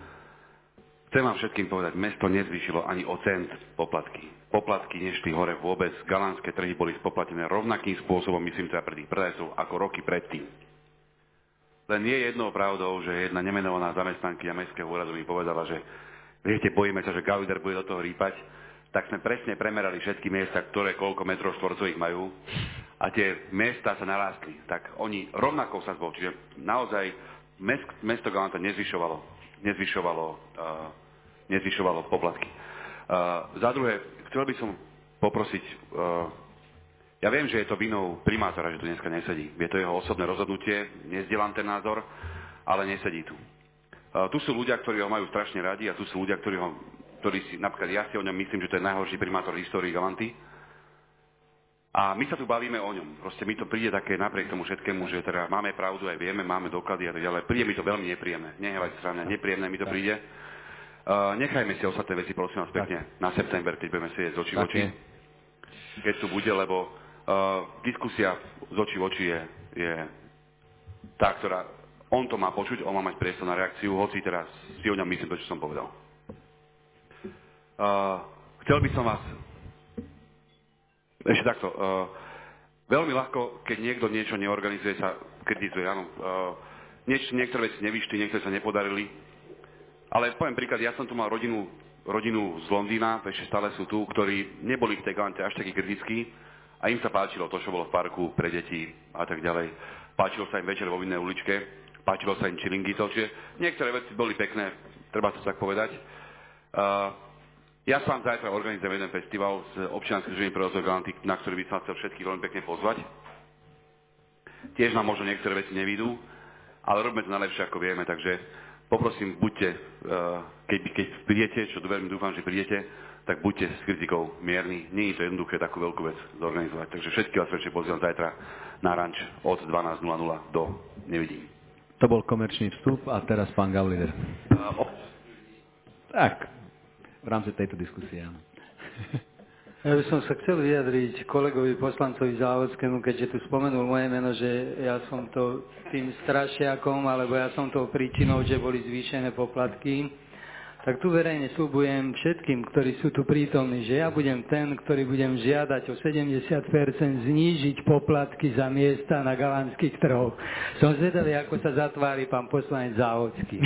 Chcem vám všetkým povedať, mesto nezvýšilo ani o cent poplatky. Poplatky nešli hore vôbec. Galantské trhy boli spoplatené rovnakým spôsobom, myslím teda pre tých predajcov, ako roky predtým. Len je jednou pravdou, že jedna nemenovaná zamestnankyňa mestského úradu mi povedala, že viete, bojíme sa, že Gauder bude do toho rýpať, tak sme presne premerali všetky miesta, ktoré koľko metrov štvorcových majú. A tie miesta sa narástli, tak oni rovnakou sadzbou, čiže naozaj mest, mesto Galanta nezvyšovalo, nezvyšovalo, uh, nezvyšovalo poplatky. Uh, za druhé, chcel by som poprosiť, uh, ja viem, že je to vinou primátora, že tu dneska nesedí. Je to jeho osobné rozhodnutie, nezdielam ten názor, ale nesedí tu. Uh, tu sú ľudia, ktorí ho majú strašne radi a tu sú ľudia, ktorí ho, ktorí si, napríklad ja si o ňom myslím, že to je najhorší primátor v histórii Galanty. A my sa tu bavíme o ňom. Proste mi to príde také napriek tomu všetkému, že teda máme pravdu, aj vieme, máme doklady a tak ďalej. Príde mi to veľmi nepríjemné. Nehávajte sa na mňa, nepríjemné mi to príde. Uh, nechajme si ostatné veci, prosím vás pekne, na september, keď budeme sedieť z očí v oči. Keď tu bude, lebo diskusia z očí v oči je, je tá, ktorá, on to má počuť, on má mať priestor na reakciu, hoci teraz si o ňom myslím to, čo som povedal. Uh, chcel by som vás ešte takto. Uh, veľmi ľahko, keď niekto niečo neorganizuje, sa kritizuje. Áno, uh, nieč, niektoré veci nevyšli, niektoré sa nepodarili. Ale poviem príklad, ja som tu mal rodinu, rodinu z Londýna, ešte stále sú tu, ktorí neboli v tej Galante až takí kritickí a im sa páčilo to, čo bolo v parku pre deti a tak ďalej. Páčilo sa im večer vo vinnej uličke, páčilo sa im Čilingito, čiže niektoré veci boli pekné, treba to tak povedať. Uh, Ja sám zajtra organizujem jeden festival z občianskej združenia pre rozvoj Galanty, na ktorý by som chcel všetkých veľmi pekne pozvať. Tiež nám možno niektoré veci nevídu, ale robíme to najlepšie, ako vieme, takže poprosím, buďte, keď, keď prídete, čo veľmi dúfam, že prídete, tak buďte s kritikou mierni. Nie je to jednoduché takú veľkú vec zorganizovať. Takže všetky vás veľmi pozývam zajtra na ranč od dvanásť nula nula do nevidím. To bol komerčný vstup a teraz pán Gavlider. Uh, oh. Tak. V rámci tejto diskusie, áno. Ja by som sa chcel vyjadriť kolegovi poslancovi Závodskému, keďže tu spomenul moje meno, že ja som to tým strašiakom, alebo ja som to príčinou, že boli zvýšené poplatky. Tak tu verejne sľubujem všetkým, ktorí sú tu prítomní, že ja budem ten, ktorý budem žiadať o sedemdesiat percent znížiť poplatky za miesta na galantských trhoch. Som zvedavý, ako sa zatvári pán poslanec Závodský.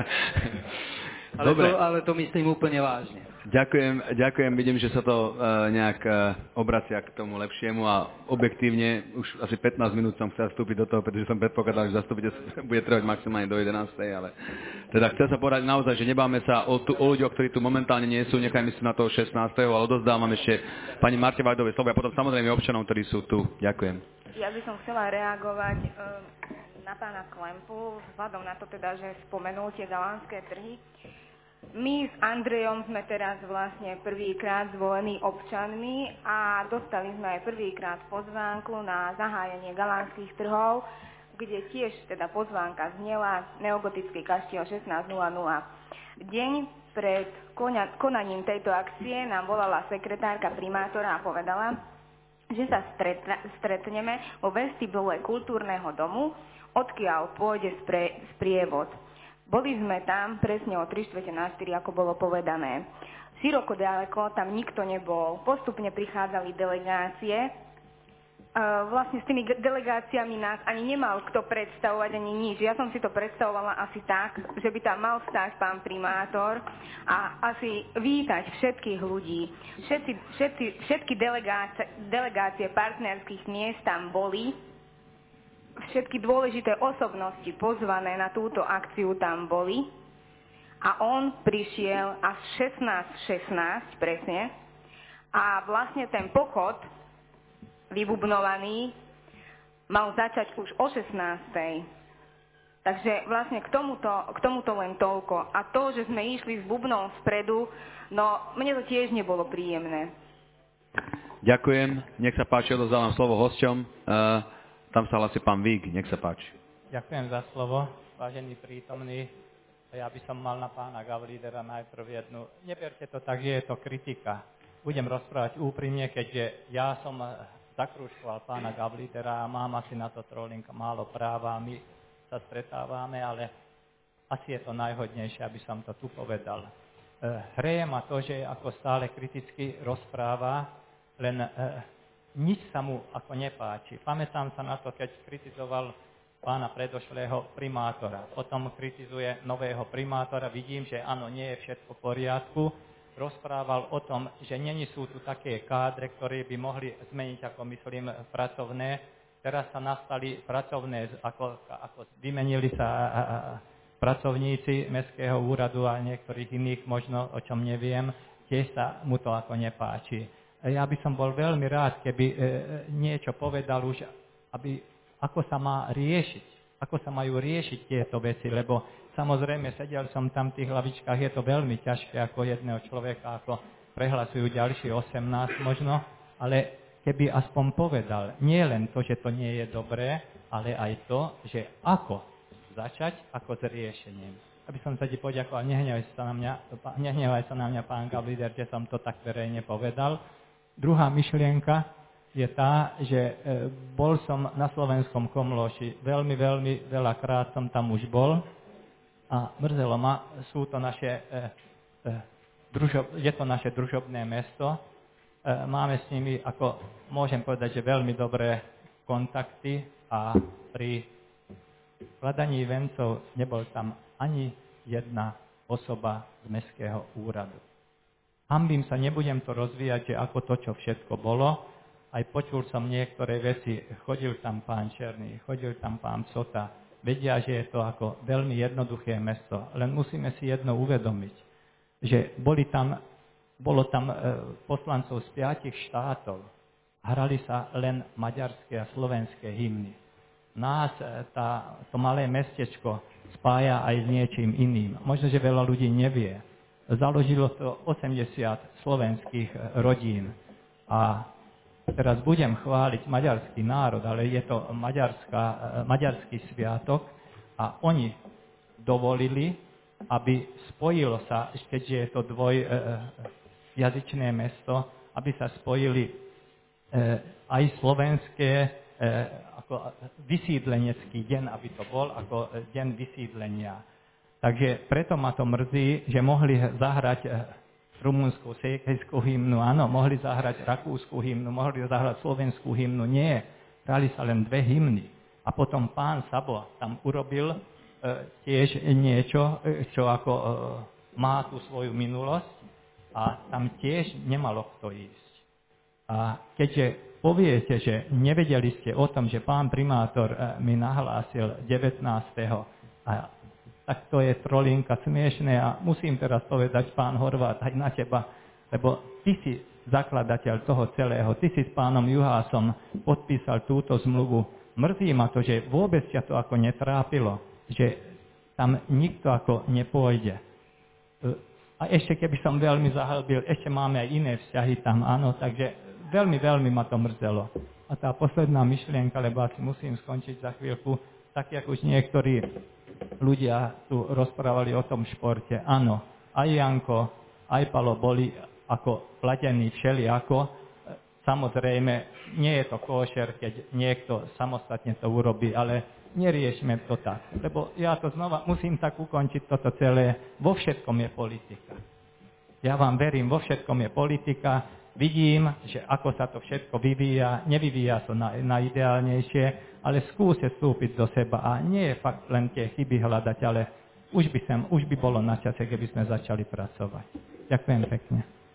Ale to, ale to myslím úplne vážne. Ďakujem, ďakujem, vidím, že sa to uh, nejak uh, obracia k tomu lepšiemu a objektívne už asi pätnásť minút som chcel vstúpiť do toho, pretože som predpokladal, že zastupiteľ bude trvať maximálne do jedenástej, ale teda chcel sa povedať naozaj, že nebáme sa o, tu, o ľuďoch, ktorí tu momentálne nie sú, nechajme si na toho šestnásteho ale odozdávam ešte pani Marte Vajdovej slovo a potom samozrejme občanom, ktorí sú tu. Ďakujem. Ja by som chcela reagovať uh, na pána Klempu, vzhľadom na to teda, že spomenul tie galánske trhy. My s Andrejom sme teraz vlastne prvýkrát zvolení občanmi a dostali sme aj prvýkrát pozvánku na zahájenie galánskych trhov, kde tiež teda pozvánka znela Neogotický kaštiel šestnásť nula nula. Deň pred konaním tejto akcie nám volala sekretárka primátora a povedala, že sa stretneme vo vestibule kultúrneho domu, odkiaľ pôjde sprievod. Boli sme tam presne o tri štvrte na štyri, ako bolo povedané. Široko ďaleko tam nikto nebol. Postupne prichádzali delegácie. Vlastne s tými delegáciami nás ani nemal kto predstavovať, ani nič. Ja som si to predstavovala asi tak, že by tam mal stáť pán primátor a asi vítať všetkých ľudí. Všetci, všetci, všetky delegácie, delegácie partnerských miest tam boli. Všetky dôležité osobnosti pozvané na túto akciu tam boli a on prišiel až šestnásť šestnásť presne a vlastne ten pochod vybubnovaný mal začať už o šestnástej. Takže vlastne k tomuto, k tomuto len toľko. A to, že sme išli s bubnom vpredu, no mne to tiež nebolo príjemné. Ďakujem, nech sa páči, odovzdávam slovo hosťom. Uh... Tam sa hlasí pán Vík, nech sa páči. Ďakujem za slovo, vážený prítomný. Ja by som mal na pána Gavlidera najprv jednu. Neberte to tak, že je to kritika. Budem rozprávať úprimne, keďže ja som zakrúškoval pána Gavlidera a mám asi na to trollinka málo práva. My sa stretávame, ale asi je to najhodnejšie, aby som to tu povedal. Hreje ma to, že ako stále kriticky rozpráva, len nič sa mu ako nepáči. Pamätám sa na to, keď kritizoval pána predošlého primátora. Potom kritizuje nového primátora. Vidím, že áno, nie je všetko v poriadku. Rozprával o tom, že není sú tu také kádre, ktoré by mohli zmeniť, ako myslím, pracovné. Teraz sa nastali pracovné, ako, ako vymenili sa a, a, pracovníci Mestského úradu a niektorých iných, možno o čom neviem. Tiež sa mu to ako nepáči. Ja by som bol veľmi rád, keby e, niečo povedal už, aby, ako sa má riešiť, ako sa majú riešiť tieto veci, lebo samozrejme sedel som tam v tých hlavičkách, je to veľmi ťažké ako jedného človeka, ako prehlasujú ďalší osemnásť možno, ale keby aspoň povedal, nie len to, že to nie je dobré, ale aj to, že ako začať, ako s riešením. Aby som sa ti poďakoval, nehnevaj sa na mňa, nehnevaj sa na mňa pán Gavlider, že som to tak verejne povedal. Druhá myšlienka, je tá, že bol som na slovenskom Komlóši. Veľmi, veľmi veľakrát som tam už bol a mrzelo ma, sú to naše, e, e, družob, je to naše družobné mesto. E, máme s nimi, ako môžem povedať, že veľmi dobré kontakty a pri hľadaní vencov nebol tam ani jedna osoba z mestského úradu. Hambím sa, nebudem to rozvíjať, že ako to, čo všetko bolo. Aj počul som niektoré veci, chodil tam pán Černý, chodil tam pán Psota. Vedia, že je to ako veľmi jednoduché mesto. Len musíme si jedno uvedomiť, že boli tam, bolo tam e, poslancov z piatich štátov. Hrali sa len maďarské a slovenské hymny. Nás e, tá, to malé mestečko spája aj s niečím iným. Možno, že veľa ľudí nevie. Založilo to osemdesiat slovenských rodín. A teraz budem chváliť maďarský národ, ale je to maďarská, maďarský sviatok a oni dovolili, aby spojilo sa, keďže je to dvojjazyčné mesto, aby sa spojili aj slovenské, ako vysídlenecký deň, aby to bol ako deň vysídlenia. Takže preto ma to mrzí, že mohli zahrať rumunskú sekejskú hymnu, áno, mohli zahrať rakúsku hymnu, mohli zahrať slovenskú hymnu, nie. Hrali sa len dve hymny. A potom pán Sabo tam urobil e, tiež niečo, e, čo ako e, má tú svoju minulosť a tam tiež nemalo kto ísť. A keďže poviete, že nevedeli ste o tom, že pán primátor e, mi nahlásil devätnásteho a tak to je trolinka smiešné a musím teraz povedať, pán Horvát, aj na teba, lebo ty si zakladateľ toho celého, ty si s pánom Juhásom podpísal túto zmluvu. Mrzí ma to, že vôbec ťa to ako netrápilo, že tam nikto ako nepôjde. A ešte keby som veľmi zahlbil, ešte máme aj iné vzťahy tam, áno, takže veľmi, veľmi ma to mrzelo. A tá posledná myšlienka, lebo asi musím skončiť za chvíľku, tak jak už niektorí ľudia tu rozprávali o tom športe. Áno, aj Janko, aj Palo boli ako platení všelijako. Samozrejme, nie je to košer, keď niekto samostatne to urobí, ale neriešme to tak. Lebo ja to znova musím tak ukončiť toto celé. Vo všetkom je politika. Ja vám verím, vo všetkom je politika. Vidím, že ako sa to všetko vyvíja. Nevyvíja sa na, na ideálnejšie, ale skúste vstúpiť do seba a nie je fakt len tie chyby hľadať, ale už by, sem, už by bolo na čase, keby sme začali pracovať. Ďakujem pekne.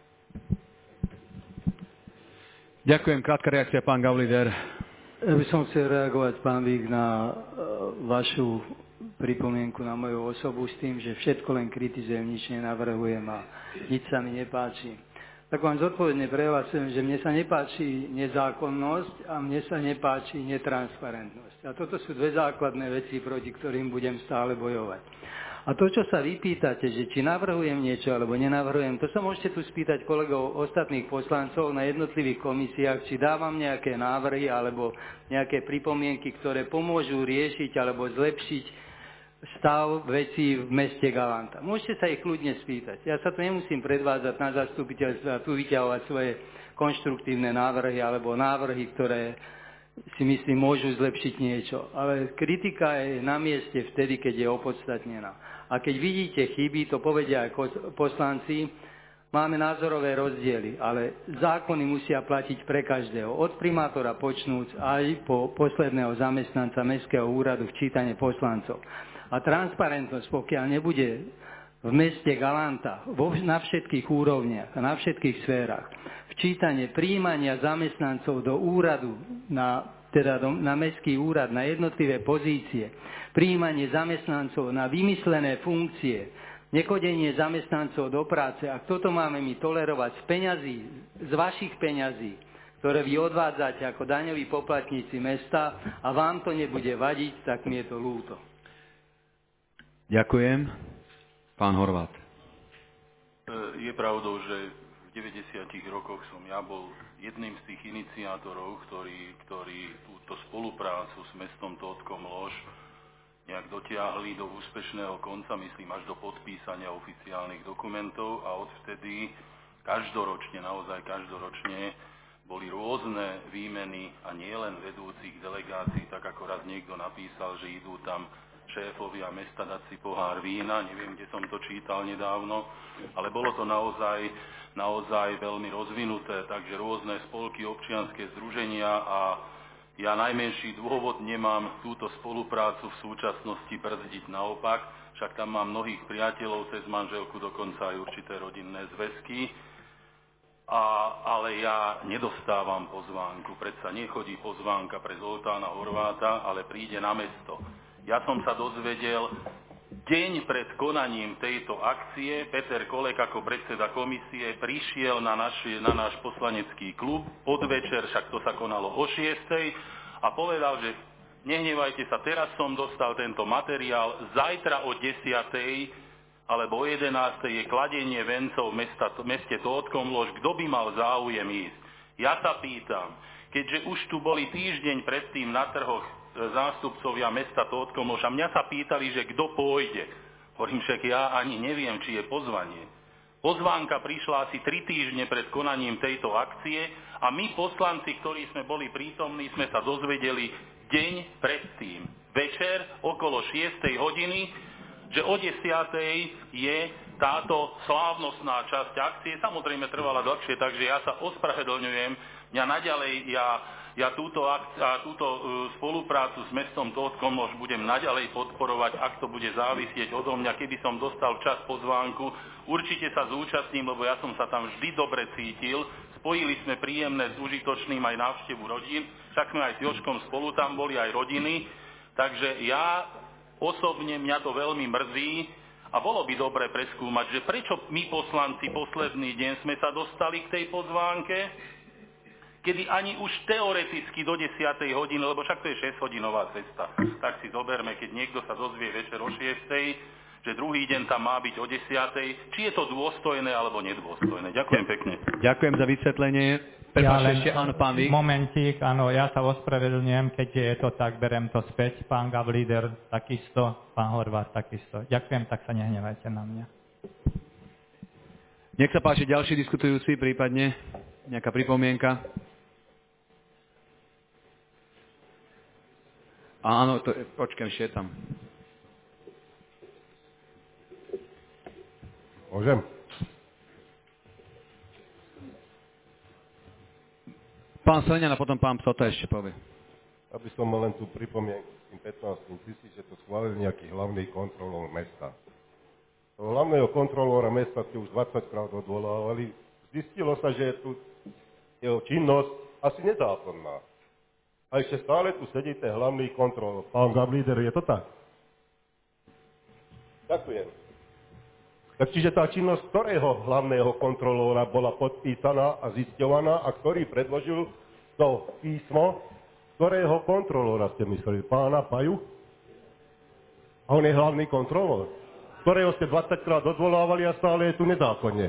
Ďakujem. Krátka reakcia, pán Gaulider. Ja by som chcel reagovať, pán Vík, na vašu pripomienku na moju osobu s tým, že všetko len kritizujem, nič nenavrhujem a nič sa mi nepáči. Tak vám zodpovedne prehlasujem, že mne sa nepáči nezákonnosť a mne sa nepáči netransparentnosť. A toto sú dve základné veci, proti ktorým budem stále bojovať. A to, čo sa vy pýtate, že či navrhujem niečo alebo nenavrhujem, to sa môžete tu spýtať kolegov ostatných poslancov na jednotlivých komisiách, či dávam nejaké návrhy alebo nejaké pripomienky, ktoré pomôžu riešiť alebo zlepšiť stav vecí v meste Galanta. Môžete sa ich kľudne spýtať. Ja sa tu nemusím predvádzať na zastupiteľstvo a tu vyťahovať svoje konštruktívne návrhy alebo návrhy, ktoré si myslím môžu zlepšiť niečo. Ale kritika je na mieste vtedy, keď je opodstatnená. A keď vidíte chyby, to povedia aj poslanci, máme názorové rozdiely, ale zákony musia platiť pre každého. Od primátora počnúc aj po posledného zamestnanca Mestského úradu včítane poslancov. A transparentnosť, pokiaľ nebude v meste Galanta vo, na všetkých úrovniach a na všetkých sférach, včítanie prijímania zamestnancov do úradu, na, teda do, na mestský úrad, na jednotlivé pozície, prijímanie zamestnancov na vymyslené funkcie, nechodenie zamestnancov do práce. Ak toto máme my tolerovať z peňazí, z vašich peňazí, ktoré vy odvádzate ako daňoví poplatníci mesta a vám to nebude vadiť, tak mi je to ľúto. Ďakujem. Pán Horvát. Je pravdou, že v deväťdesiatych rokoch som ja bol jedným z tých iniciátorov, ktorí, ktorí túto spoluprácu s mestom Tótkom Lož nejak dotiahli do úspešného konca, myslím až do podpísania oficiálnych dokumentov a odvtedy každoročne, naozaj každoročne boli rôzne výmeny a nie len vedúcich delegácií, tak ako raz niekto napísal, že idú tam šéfovia mesta dať si pohár vína, neviem, kde som to čítal nedávno, ale bolo to naozaj, naozaj veľmi rozvinuté, takže rôzne spolky, občianske združenia a ja najmenší dôvod nemám túto spoluprácu v súčasnosti brzdiť, naopak, však tam mám mnohých priateľov cez manželku, dokonca aj určité rodinné zväzky. A, ale ja nedostávam pozvánku, predsa nechodí pozvánka pre Zoltána Horváta, ale príde na mesto. Ja som sa dozvedel deň pred konaním tejto akcie, Peter Kolek ako predseda komisie prišiel na, naš, na náš poslanecký klub, podvečer, však to sa konalo o šiestej, a povedal, že nehnevajte sa, teraz som dostal tento materiál, zajtra o desiatej alebo o jedenástej je kladenie vencov v mesta, meste Tótkomlož, kto by mal záujem ísť. Ja sa pýtam, keďže už tu boli týždeň predtým na trhoch zástupcovia mesta Tótkomlož a mňa sa pýtali, že kto pôjde. Hovorím, však ja ani neviem, či je pozvanie. Pozvánka prišla asi tri týždne pred konaním tejto akcie a my poslanci, ktorí sme boli prítomní, sme sa dozvedeli deň predtým. Večer okolo šiestej hodiny, že o desiatej je táto slávnostná časť akcie, samozrejme trvala dlhšie, takže ja sa ospravedlňujem, mňa naďalej, ja, ja túto, akci- túto uh, spoluprácu s mestom Tótkomlož budem naďalej podporovať, ak to bude závisieť odo mňa, keby som dostal včas pozvánku, určite sa zúčastním, lebo ja som sa tam vždy dobre cítil, spojili sme príjemné s užitočným aj návštevu rodín, však sme aj s Jožkom spolu tam boli, aj rodiny, takže ja osobne mňa to veľmi mrzí a bolo by dobre preskúmať, že prečo my poslanci posledný deň sme sa dostali k tej pozvánke, kedy ani už teoreticky do desiatej hodiny, lebo však to je šesťhodinová cesta, tak si zoberme, keď niekto sa dozvie večer o šiestej, že druhý deň tam má byť o desiatej, či je to dôstojné alebo nedôstojné. Ďakujem pekne. Ďakujem za vysvetlenie. Ja len, ešte, áno, pán Vík. Momentík, áno, ja sa ospravedlňujem, keď je to tak, berem to späť, pán Gavlíder takisto, pán Horvát takisto. Ďakujem, tak sa nehnevajte na mňa. Nech sa páči ďalší diskutujúci, prípadne nejaká pripomienka. Áno, to je, počkám, ešte je tam. Môžem? Pán Seleňan a potom pán Psota ešte povie. Aby som mal len tú pripomienku s tým pätnástym tisíc, že to schválil nejaký hlavný kontrolór mesta. Toho hlavného kontrolóra mesta ste už dvadsaťkrát odvolávali. Zistilo sa, že je tu jeho činnosť asi nezákonná. A ešte stále tu sedí ten hlavný kontrolór. Pán Gavlíder, je to tak? Ďakujem. Tak čiže tá činnosť ktorého hlavného kontrolóra bola podpísaná a zisťovaná a ktorý predložil to písmo, ktorého kontrolóra ste mysleli? Pána Paju? A on je hlavný kontrolór, ktorého ste dvadsaťkrát odvolávali a stále je tu nezákonne.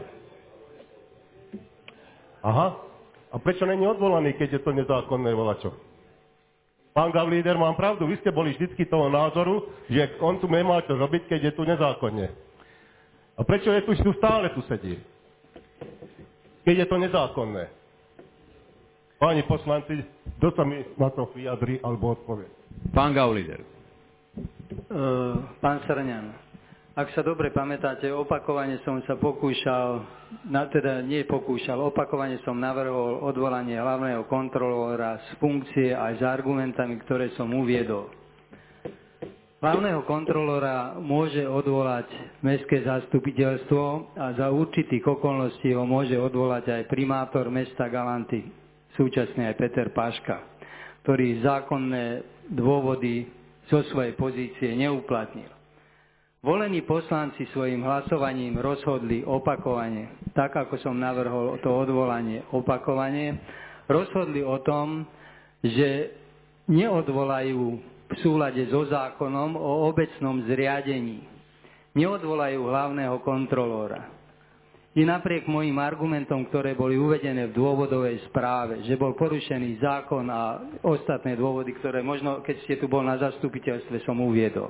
Aha. A prečo není odvolaný, keď je to nezákonné, volačo? Pán Gavlíder, mám pravdu, vy ste boli vždycky toho názoru, že on tu nemá čo robiť, keď je tu nezákonne. A prečo je tu, tu stále tu sedí? Keď je to nezákonné. Páni poslanci, kto sa mi na to vyjadri alebo odpovie? Pán Gavlíder. Uh, pán Srňan, ak sa dobre pamätáte, opakovane som sa pokúšal, na, teda nie pokúšal, opakovane som navrhol odvolanie hlavného kontrolóra z funkcie aj s argumentami, ktoré som uviedol. Hlavného kontrolóra môže odvolať mestské zastupiteľstvo a za určitých okolností ho môže odvolať aj primátor mesta Galanty, súčasne aj Peter Paška, ktorý zákonné dôvody zo svojej pozície neuplatnil. Volení poslanci svojim hlasovaním rozhodli opakovane, tak ako som navrhol to odvolanie opakovane, rozhodli o tom, že neodvolajú v súlade so zákonom o obecnom zriadení. Neodvolajú hlavného kontrolóra. I napriek mojim argumentom, ktoré boli uvedené v dôvodovej správe, že bol porušený zákon a ostatné dôvody, ktoré možno, keď ste tu bol na zastupiteľstve, som uviedol.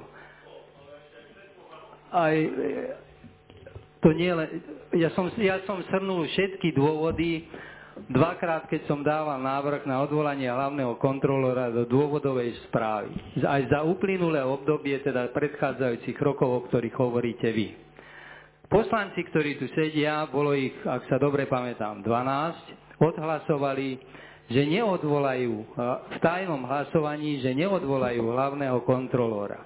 Aj to nie len, ja som, ja som shrnul všetky dôvody Dvakrát, keď som dával návrh na odvolanie hlavného kontrolóra do dôvodovej správy, aj za uplynulé obdobie, teda predchádzajúcich rokov, o ktorých hovoríte vy. Poslanci, ktorí tu sedia, bolo ich, ak sa dobre pamätám, dvanásť, odhlasovali, že neodvolajú v tajnom hlasovaní, že neodvolajú hlavného kontrolóra.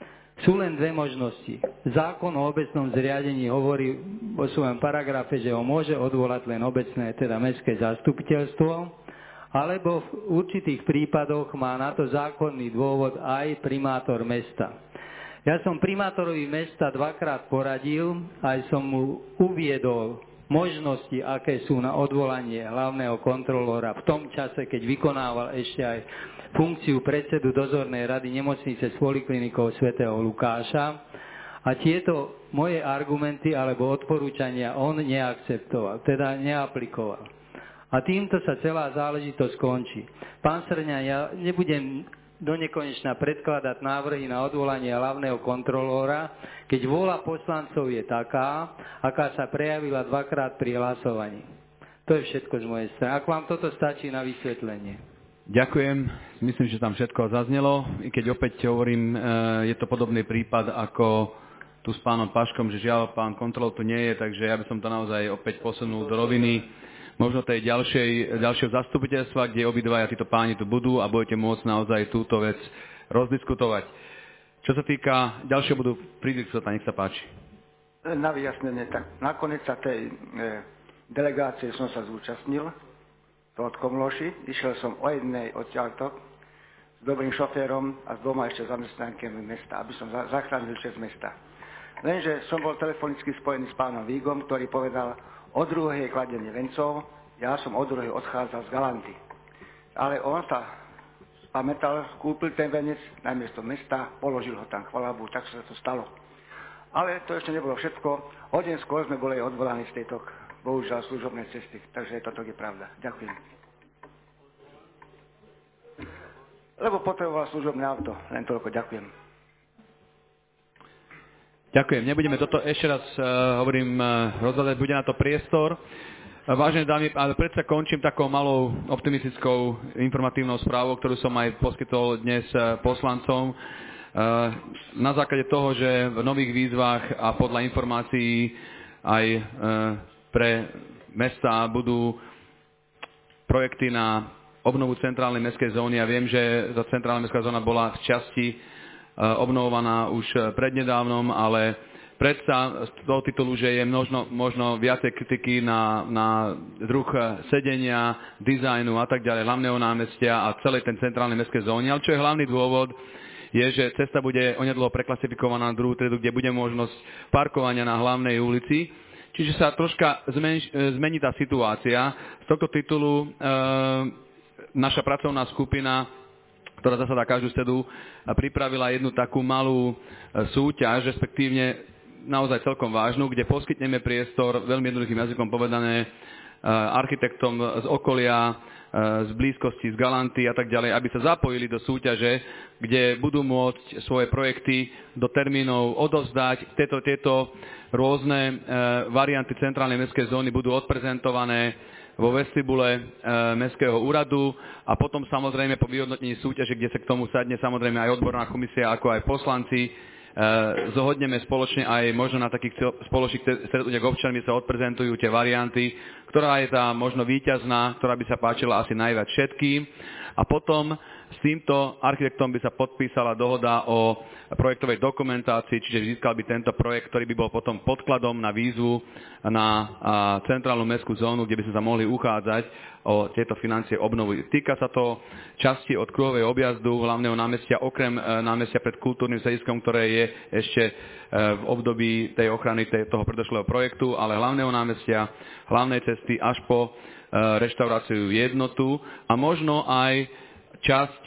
Sú len dve možnosti. Zákon o obecnom zriadení hovorí vo svojom paragrafe, že ho môže odvolať len obecné, teda mestské zastupiteľstvo, alebo v určitých prípadoch má na to zákonný dôvod aj primátor mesta. Ja som primátorovi mesta dvakrát poradil, aj som mu uviedol možnosti, aké sú na odvolanie hlavného kontrolóra v tom čase, keď vykonával ešte aj funkciu predsedu dozornej rady nemocnice s poliklinikou svätého Lukáša, a tieto moje argumenty alebo odporúčania on neakceptoval, teda neaplikoval. A týmto sa celá záležitosť končí. Pán Srňa, ja nebudem do nekonečna predkladať návrhy na odvolanie hlavného kontrolóra, keď vôľa poslancov je taká, aká sa prejavila dvakrát pri hlasovaní. To je všetko z mojej strany. Ak vám toto stačí na vysvetlenie. Ďakujem. Myslím, že tam všetko zaznelo. I keď opäť hovorím, je to podobný prípad ako tu s pánom Paškom, že žiaľ pán kontrolór tu nie je, takže ja by som to naozaj opäť posunul do roviny možno tej ďalšej, ďalšieho zastupiteľstva, kde obidvaja títo páni tu budú a budete môcť naozaj túto vec rozdiskutovať. Čo sa týka ďalšieho bodu, Friedrich Sota, nech sa páči. Na vyjasnenie, tak nakoniec sa tej e, delegácie som sa zúčastnil, od Komloši. Išiel som o jednej odtiaľto s dobrým šoférom a s dvoma ešte zamestnankami mesta, aby som za- zachránil česť mesta. Lenže som bol telefonicky spojený s pánom Vígom, ktorý povedal, o druhej je kladenie vencov, ja som o druhej odchádzal z Galanty. Ale on sa spamätal, kúpil ten venec na miesto mesta, položil ho tam, chvála Bohu, tak sa to stalo. Ale to ešte nebolo všetko. O deň skôr sme boli odvolaní z tejto, bohužiaľ, služobnej cesty. Takže toto je pravda. Ďakujem. Lebo potreboval služobné auto. Len toľko. Ďakujem. Ďakujem. Nebudeme toto ešte raz, uh, hovorím, uh, rozhľadať. Bude na to priestor. Uh, vážené dámy, ale predsa končím takou malou optimistickou informatívnou správou, ktorú som aj poskytol dnes uh, poslancom. Uh, na základe toho, že v nových výzvach a podľa informácií aj uh, pre mesta budú projekty na obnovu centrálnej mestskej zóny. Ja viem, že tá centrálna mestská zóna bola v časti obnovovaná už prednedávnom, ale predsa z toho titulu, že je možno, možno viacej kritiky na, na druh sedenia, dizajnu a tak ďalej, hlavného námestia a celej ten centrálnej mestskej zóny. Ale čo je hlavný dôvod, je, že cesta bude onedlho preklasifikovaná na druhú triedu, kde bude možnosť parkovania na hlavnej ulici. Čiže sa troška zmeni, zmení tá situácia. Z tohto titulu e, naša pracovná skupina, ktorá zasadá každú stredu, pripravila jednu takú malú súťaž, respektívne naozaj celkom vážnu, kde poskytneme priestor, veľmi jednoduchým jazykom povedané, e, architektom z okolia, z blízkosti, z Galanty a tak ďalej, aby sa zapojili do súťaže, kde budú môcť svoje projekty do termínov odovzdať. Tieto, tieto rôzne e, varianty centrálnej mestskej zóny budú odprezentované vo vestibule e, mestského úradu a potom samozrejme po vyhodnotení súťaže, kde sa k tomu sadne samozrejme aj odborná komisia, ako aj poslanci, zohodneme spoločne aj možno na takých spoločných stretnutiach občanmi sa odprezentujú tie varianty, ktorá je tá možno víťazná, ktorá by sa páčila asi najviac všetkým. A potom s týmto architektom by sa podpísala dohoda o projektovej dokumentácii, čiže získal by tento projekt, ktorý by bol potom podkladom na výzvu na centrálnu mestskú zónu, kde by sme sa mohli uchádzať o tieto financie obnovy. Týka sa to časti od kruhovej objazdu hlavného námestia, okrem námestia pred kultúrnym strediskom, ktoré je ešte v období tej ochrany toho predošlého projektu, ale hlavného námestia, hlavnej cesty až po reštauráciu Jednotu a možno aj časť,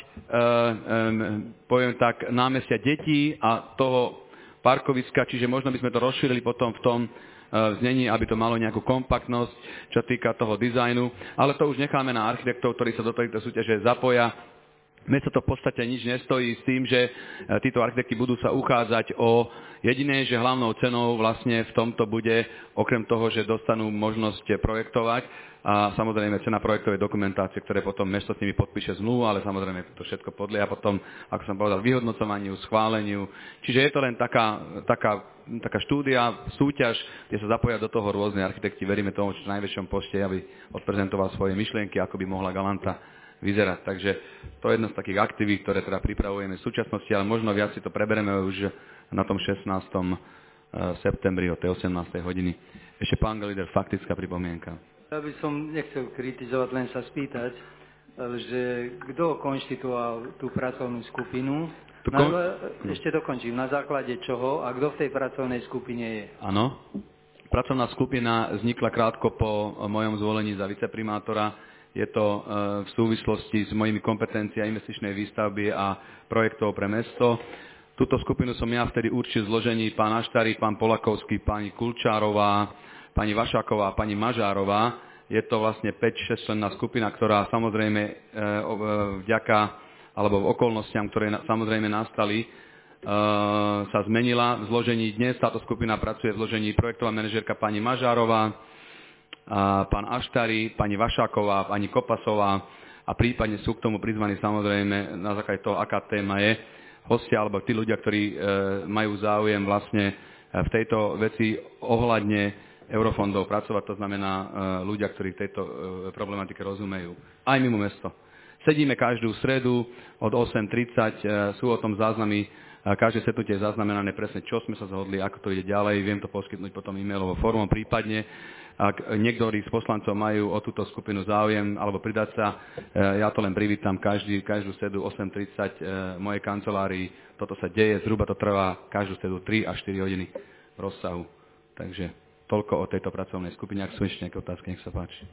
poviem tak, námestia detí a toho parkoviska, čiže možno by sme to rozšírili potom v tom znení, aby to malo nejakú kompaktnosť, čo týka toho dizajnu, ale to už necháme na architektov, ktorí sa do tejto súťaže zapoja Mesto to v podstate nič nestojí s tým, že títo architekti budú sa uchádzať o jediné, že hlavnou cenou vlastne v tomto bude, okrem toho, že dostanú možnosť projektovať a samozrejme cena projektovej dokumentácie, ktoré potom mesto s nimi podpíše zmluvu, ale samozrejme to všetko podlieha potom, ako som povedal, vyhodnocovaniu, schváleniu. Čiže je to len taká, taká, taká štúdia, súťaž, kde sa zapoja do toho rôzne architekti. Veríme tomu, čo v najväčšom poste, aby odprezentoval svoje myšlienky, ako by mohla Galanta vyzerať. Takže to je jedno z takých aktivít, ktoré teda pripravujeme v súčasnosti, ale možno viac si to prebereme už na tom šestnásteho septembri o tej osemnástej hodiny. Ešte pán Galider, faktická pripomienka. Ja by som nechcel kritizovať, len sa spýtať, že kto konštituoval tú pracovnú skupinu. Tu kon... na, ešte dokončím, na základe čoho a kto v tej pracovnej skupine je? Áno. Pracovná skupina vznikla krátko po mojom zvolení za viceprimátora. Je to v súvislosti s mojimi kompetenciami investičnej výstavby a projektov pre mesto. Túto skupinu som ja vtedy určil zložení pán Aštari, pán Polakovský, pani Kulčárová, pani Vašáková a pani Mažárová. Je to vlastne päť šesť členná skupina, ktorá samozrejme vďaka alebo v okolnostiam, ktoré samozrejme nastali, sa zmenila v zložení. Dnes táto skupina pracuje v zložení projektová manažérka pani Mažárová, a pán Aštari, pani Vašáková, pani Kopasová a prípadne sú k tomu prizvaní samozrejme na základe toho, aká téma je, hostia alebo tí ľudia, ktorí e, majú záujem vlastne v tejto veci ohľadne eurofondov pracovať, to znamená e, ľudia, ktorí v tejto e, problematike rozumejú. Aj mimo mesto. Sedíme každú stredu od osem tridsať, e, sú o tom záznamy, e, každé stretnutie je zaznamenané presne, čo sme sa zhodli, ako to ide ďalej, viem to poskytnúť potom e-mailovou formou, prípadne ak niektorí z poslancov majú o túto skupinu záujem alebo pridať sa, ja to len privítam každý, každú stredu osem tridsať v mojej kancelárii. Toto sa deje, zhruba to trvá každú stredu tri až štyri hodiny v rozsahu. Takže toľko o tejto pracovnej skupine. Ak sú ešte nejaké otázky, nech sa páči.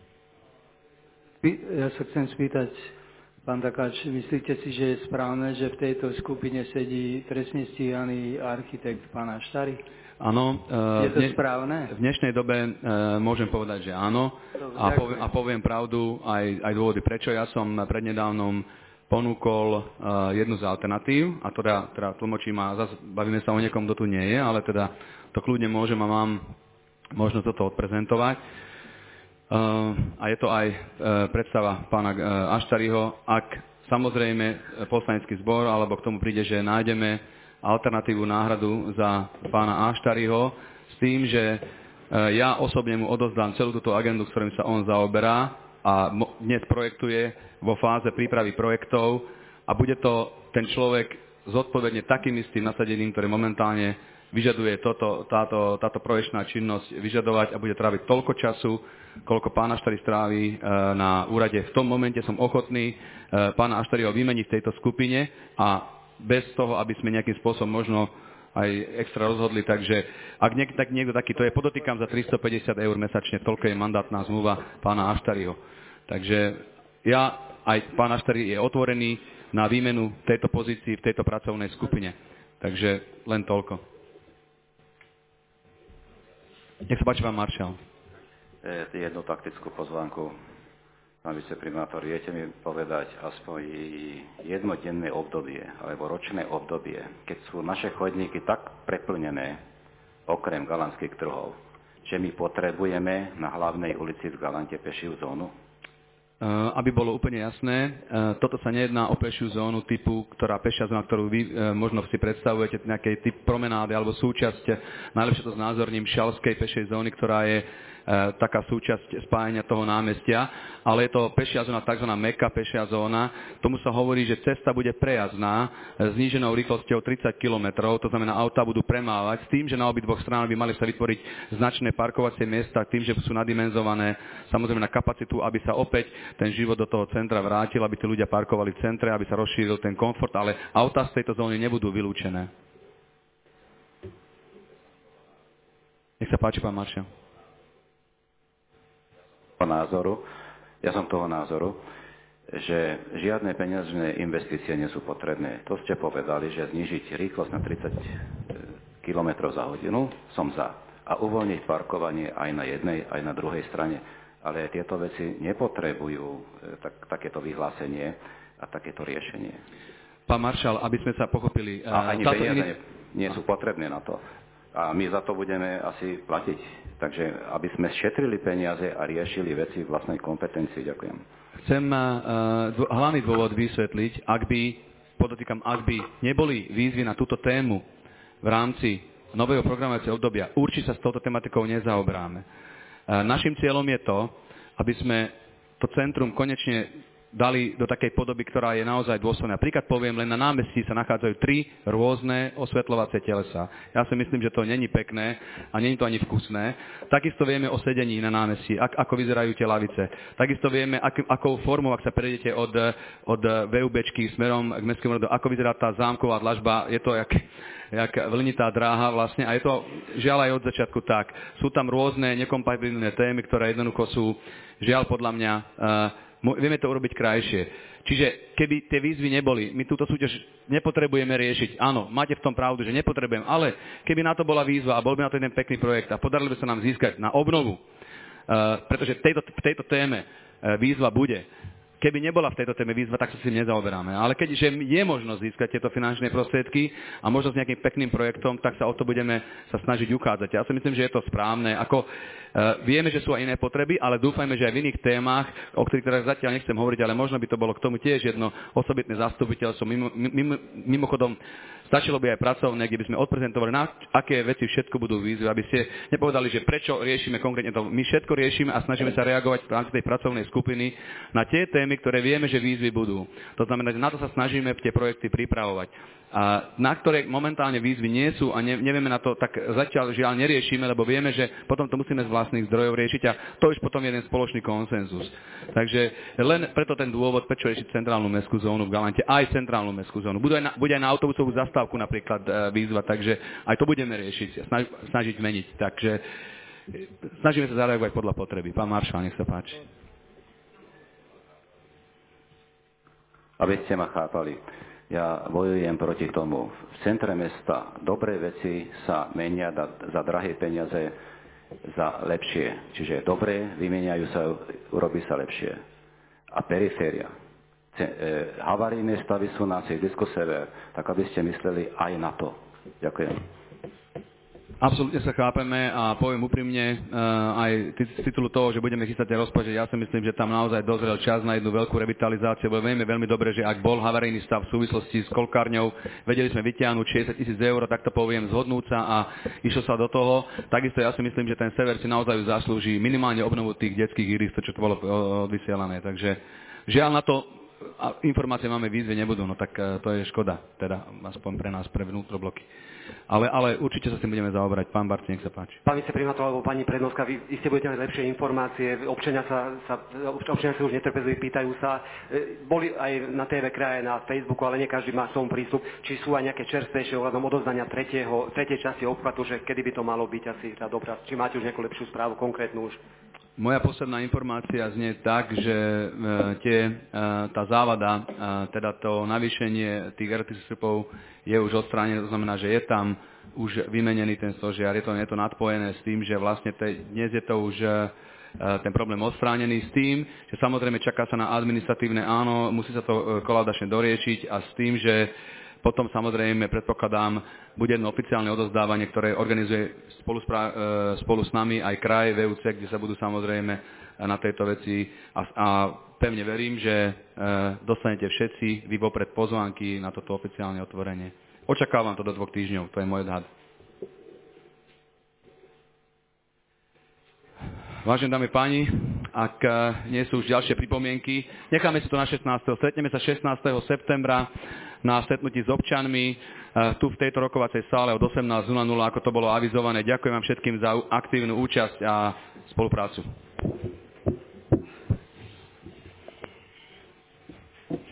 Ja sa chcem spýtať, pán Takáč, myslíte si, že je správne, že v tejto skupine sedí trestne stíhaný architekt pán Aštari? Áno. Je to správne? V dnešnej dobe e, môžem povedať, že áno. A poviem, a poviem pravdu, aj, aj dôvody, prečo ja som prednedávnom ponúkol e, jednu z alternatív, a teda, teda tlmočím a zase bavíme sa o niekom, kto tu nie je, ale teda to kľudne môžem a mám možnosť toto odprezentovať. E, a je to aj e, predstava pána e, Aštariho. Ak samozrejme poslanecký zbor, alebo k tomu príde, že nájdeme alternatívu náhradu za pána Aštariho s tým, že ja osobne mu odozdám celú túto agendu, s ktorým sa on zaoberá a dnes projektuje vo fáze prípravy projektov a bude to ten človek zodpovedne takým istým nasadením, ktoré momentálne vyžaduje toto, táto, táto projekčná činnosť vyžadovať a bude tráviť toľko času, koľko pán Aštari strávi na úrade. V tom momente som ochotný pána Aštariho vymeniť v tejto skupine a bez toho, aby sme nejakým spôsobom možno aj extra rozhodli. Takže ak niek- tak niekto taký, to je, podotýkam za tristopäťdesiat eur mesačne, toľko je mandátna zmluva pána Aštariho. Takže ja, aj pán Aštari je otvorený na výmenu tejto pozícii v tejto pracovnej skupine. Takže len toľko. Nech sa páči, pán Maršal. Jednu taktickú pozvánku. Pán viceprimátor, viete mi povedať aspoň jednodenné obdobie alebo ročné obdobie, keď sú naše chodníky tak preplnené, okrem galantských trhov, že my potrebujeme na hlavnej ulici v Galante pešiu zónu? Aby bolo úplne jasné, toto sa nejedná o pešiu zónu typu, ktorá pešia zóna, ktorú vy možno si predstavujete, nejaký typ promenády alebo súčasť, najlepšie to znázorním, šalskej pešej zóny, ktorá je taká súčasť spájania toho námestia, ale je to pešia zóna, tzv. Meka pešia zóna. Tomu sa hovorí, že cesta bude prejazdná zníženou rýchlosťou tridsať kilometrov, to znamená, autá budú premávať, s tým, že na obidvoch stranách by mali sa vytvoriť značné parkovacie miesta, tým, že sú nadimenzované samozrejme na kapacitu, aby sa opäť ten život do toho centra vrátil, aby tí ľudia parkovali v centre, aby sa rozšíril ten komfort, ale autá z tejto zóny nebudú vylúčené. Nech sa páči, pán Maršal. Názoru, ja som toho názoru, že žiadne peňažné investície nie sú potrebné. To ste povedali, že znížiť rýchlosť na tridsať kilometrov za hodinu, som za. A uvoľniť parkovanie aj na jednej, aj na druhej strane. Ale tieto veci nepotrebujú tak, takéto vyhlásenie. a takéto riešenie. Pán maršal, aby sme sa pochopili... A ani táto peniaze ini... nie sú potrebné na to. A my za to budeme asi platiť. Takže aby sme šetrili peniaze a riešili veci v vlastnej kompetencii. Ďakujem. Chcem uh, dvo- hlavný dôvod vysvetliť, ak by, podotýkam, ak by neboli výzvy na túto tému v rámci nového programovacieho obdobia, určite sa s touto tematikou nezaoberáme. Uh, našim cieľom je to, aby sme to centrum konečne dali do takej podoby, ktorá je naozaj dôstojná. Príklad poviem, len na námestí sa nachádzajú tri rôzne osvetľovacie telesa. Ja si myslím, že to není pekné a není to ani vkusné. Takisto vieme o sedení na námestí, ak, ako vyzerajú tie lavice. Takisto vieme, ak, akou formou, ak sa prejdete od, od VUBčky smerom k Mestskému radu, ako vyzerá tá zámková dlažba. Je to jak, jak vlnitá dráha vlastne a je to žiaľ aj od začiatku tak. Sú tam rôzne nekompatibilné témy, ktoré jednoducho sú žiaľ podľa mňa uh, vieme to urobiť krajšie. Čiže keby tie výzvy neboli, my túto súťaž nepotrebujeme riešiť. Áno, máte v tom pravdu, že nepotrebujem, ale keby na to bola výzva a bol by na to jeden pekný projekt a podarilo by sa nám získať na obnovu, uh, pretože v tejto, v tejto téme uh, výzva bude. Keby nebola v tejto téme výzva, tak sa s tým nezaoberáme. Ale keďže je možnosť získať tieto finančné prostriedky a možno s nejakým pekným projektom, tak sa o to budeme sa snažiť ukázať. Ja si myslím, že je to správne. Ako, uh, vieme, že sú aj iné potreby, ale dúfajme, že aj v iných témach, o ktorých teraz zatiaľ nechcem hovoriť, ale možno by to bolo k tomu tiež jedno osobitné zastupiteľstvo. Mimo, mimo, mimochodom, stačilo by aj pracovné, kde by sme odprezentovali, na aké veci všetko budú výzvy, aby ste nepovedali, že prečo riešime konkrétne to. My všetko riešime a snažíme sa reagovať v rámci tej pracovnej skupiny na tie témy, ktoré vieme, že výzvy budú. To znamená, že na to sa snažíme tie projekty pripravovať. A na ktoré momentálne výzvy nie sú a ne, nevieme na to, tak zatiaľ žiaľ neriešime, lebo vieme, že potom to musíme z vlastných zdrojov riešiť a to už potom je jeden spoločný konsenzus. Takže len preto ten dôvod, prečo riešiť centrálnu mestskú zónu v Galante, aj centrálnu mestskú zónu. Bude aj na, bude aj na autobusovú zastávku napríklad e, výzva, takže aj to budeme riešiť, snaž, snažiť meniť. Takže snažíme sa zareagovať podľa potreby. Pán maršal, nech sa páči. Aby ste ma chápali. Ja bojujem proti tomu. V centre mesta dobré veci sa menia za drahé peniaze za lepšie. Čiže dobré vymeniajú sa, urobí sa lepšie. A periféria. Ce, e, havarijné stavy sú na sídlisku Sever, tak aby ste mysleli aj na to. Ďakujem. Absolútne sa chápeme a poviem úprimne uh, aj z titulu toho, že budeme chystať rozpočet. Ja si myslím, že tam naozaj dozrel čas na jednu veľkú revitalizáciu, lebo vieme veľmi dobre, že ak bol havarijný stav v súvislosti s kolkárňou, vedeli sme vytiahnuť šesťdesiat tisíc eur, tak to poviem, zhodnúť sa a išlo sa do toho. Takisto ja si myslím, že ten sever si naozaj zaslúži minimálne obnovu tých detských ihrisk, čo to bolo odvysielané. Takže žiaľ na to a informácie máme, výzvy nebudú, no tak uh, to je škoda, teda aspoň pre nás, pre vnútrobloky. Ale, ale určite sa s tým budeme zaoberať. Pán Barci, nech sa páči. Pán viceprimátor alebo pani prednostka, vy iste budete mať lepšie informácie. Občania sa, sa, občania sa už netrpezliví, pýtajú sa. Boli aj na té vé kraje, na Facebooku, ale nie každý má som prístup. Či sú aj nejaké čerstvejšie ohľadom odozdania tretieho, tretej časti obchvatu, že kedy by to malo byť asi tá dobrá. Či máte už nejakú lepšiu správu, konkrétnu už? Moja posledná informácia znie tak, že e, tie, e, tá závada, e, teda to navýšenie tých elektrických strpov je už odstránené, to znamená, že je tam už vymenený ten stožiar, je to, je to nadpojené s tým, že vlastne te, dnes je to už e, ten problém odstránený s tým, že samozrejme čaká sa na administratívne áno, musí sa to e, kolaudačne doriešiť a s tým, že potom samozrejme, predpokladám, bude jedno oficiálne odozdávanie, ktoré organizuje spolu, spra- spolu s nami aj kraj vé ú cé, kde sa budú samozrejme na tejto veci a, a pevne verím, že dostanete všetci vy vopred pozvánky na toto oficiálne otvorenie. Očakávam to do dvoch týždňov, to je môj odhad. Vážené dámy páni, ak nie sú už ďalšie pripomienky, necháme si to na šestnásteho Stretneme sa šestnásteho septembra na stretnutí s občanmi tu v tejto rokovacej sále od osemnásť nula nula, ako to bolo avizované. Ďakujem vám všetkým za aktívnu účasť a spoluprácu.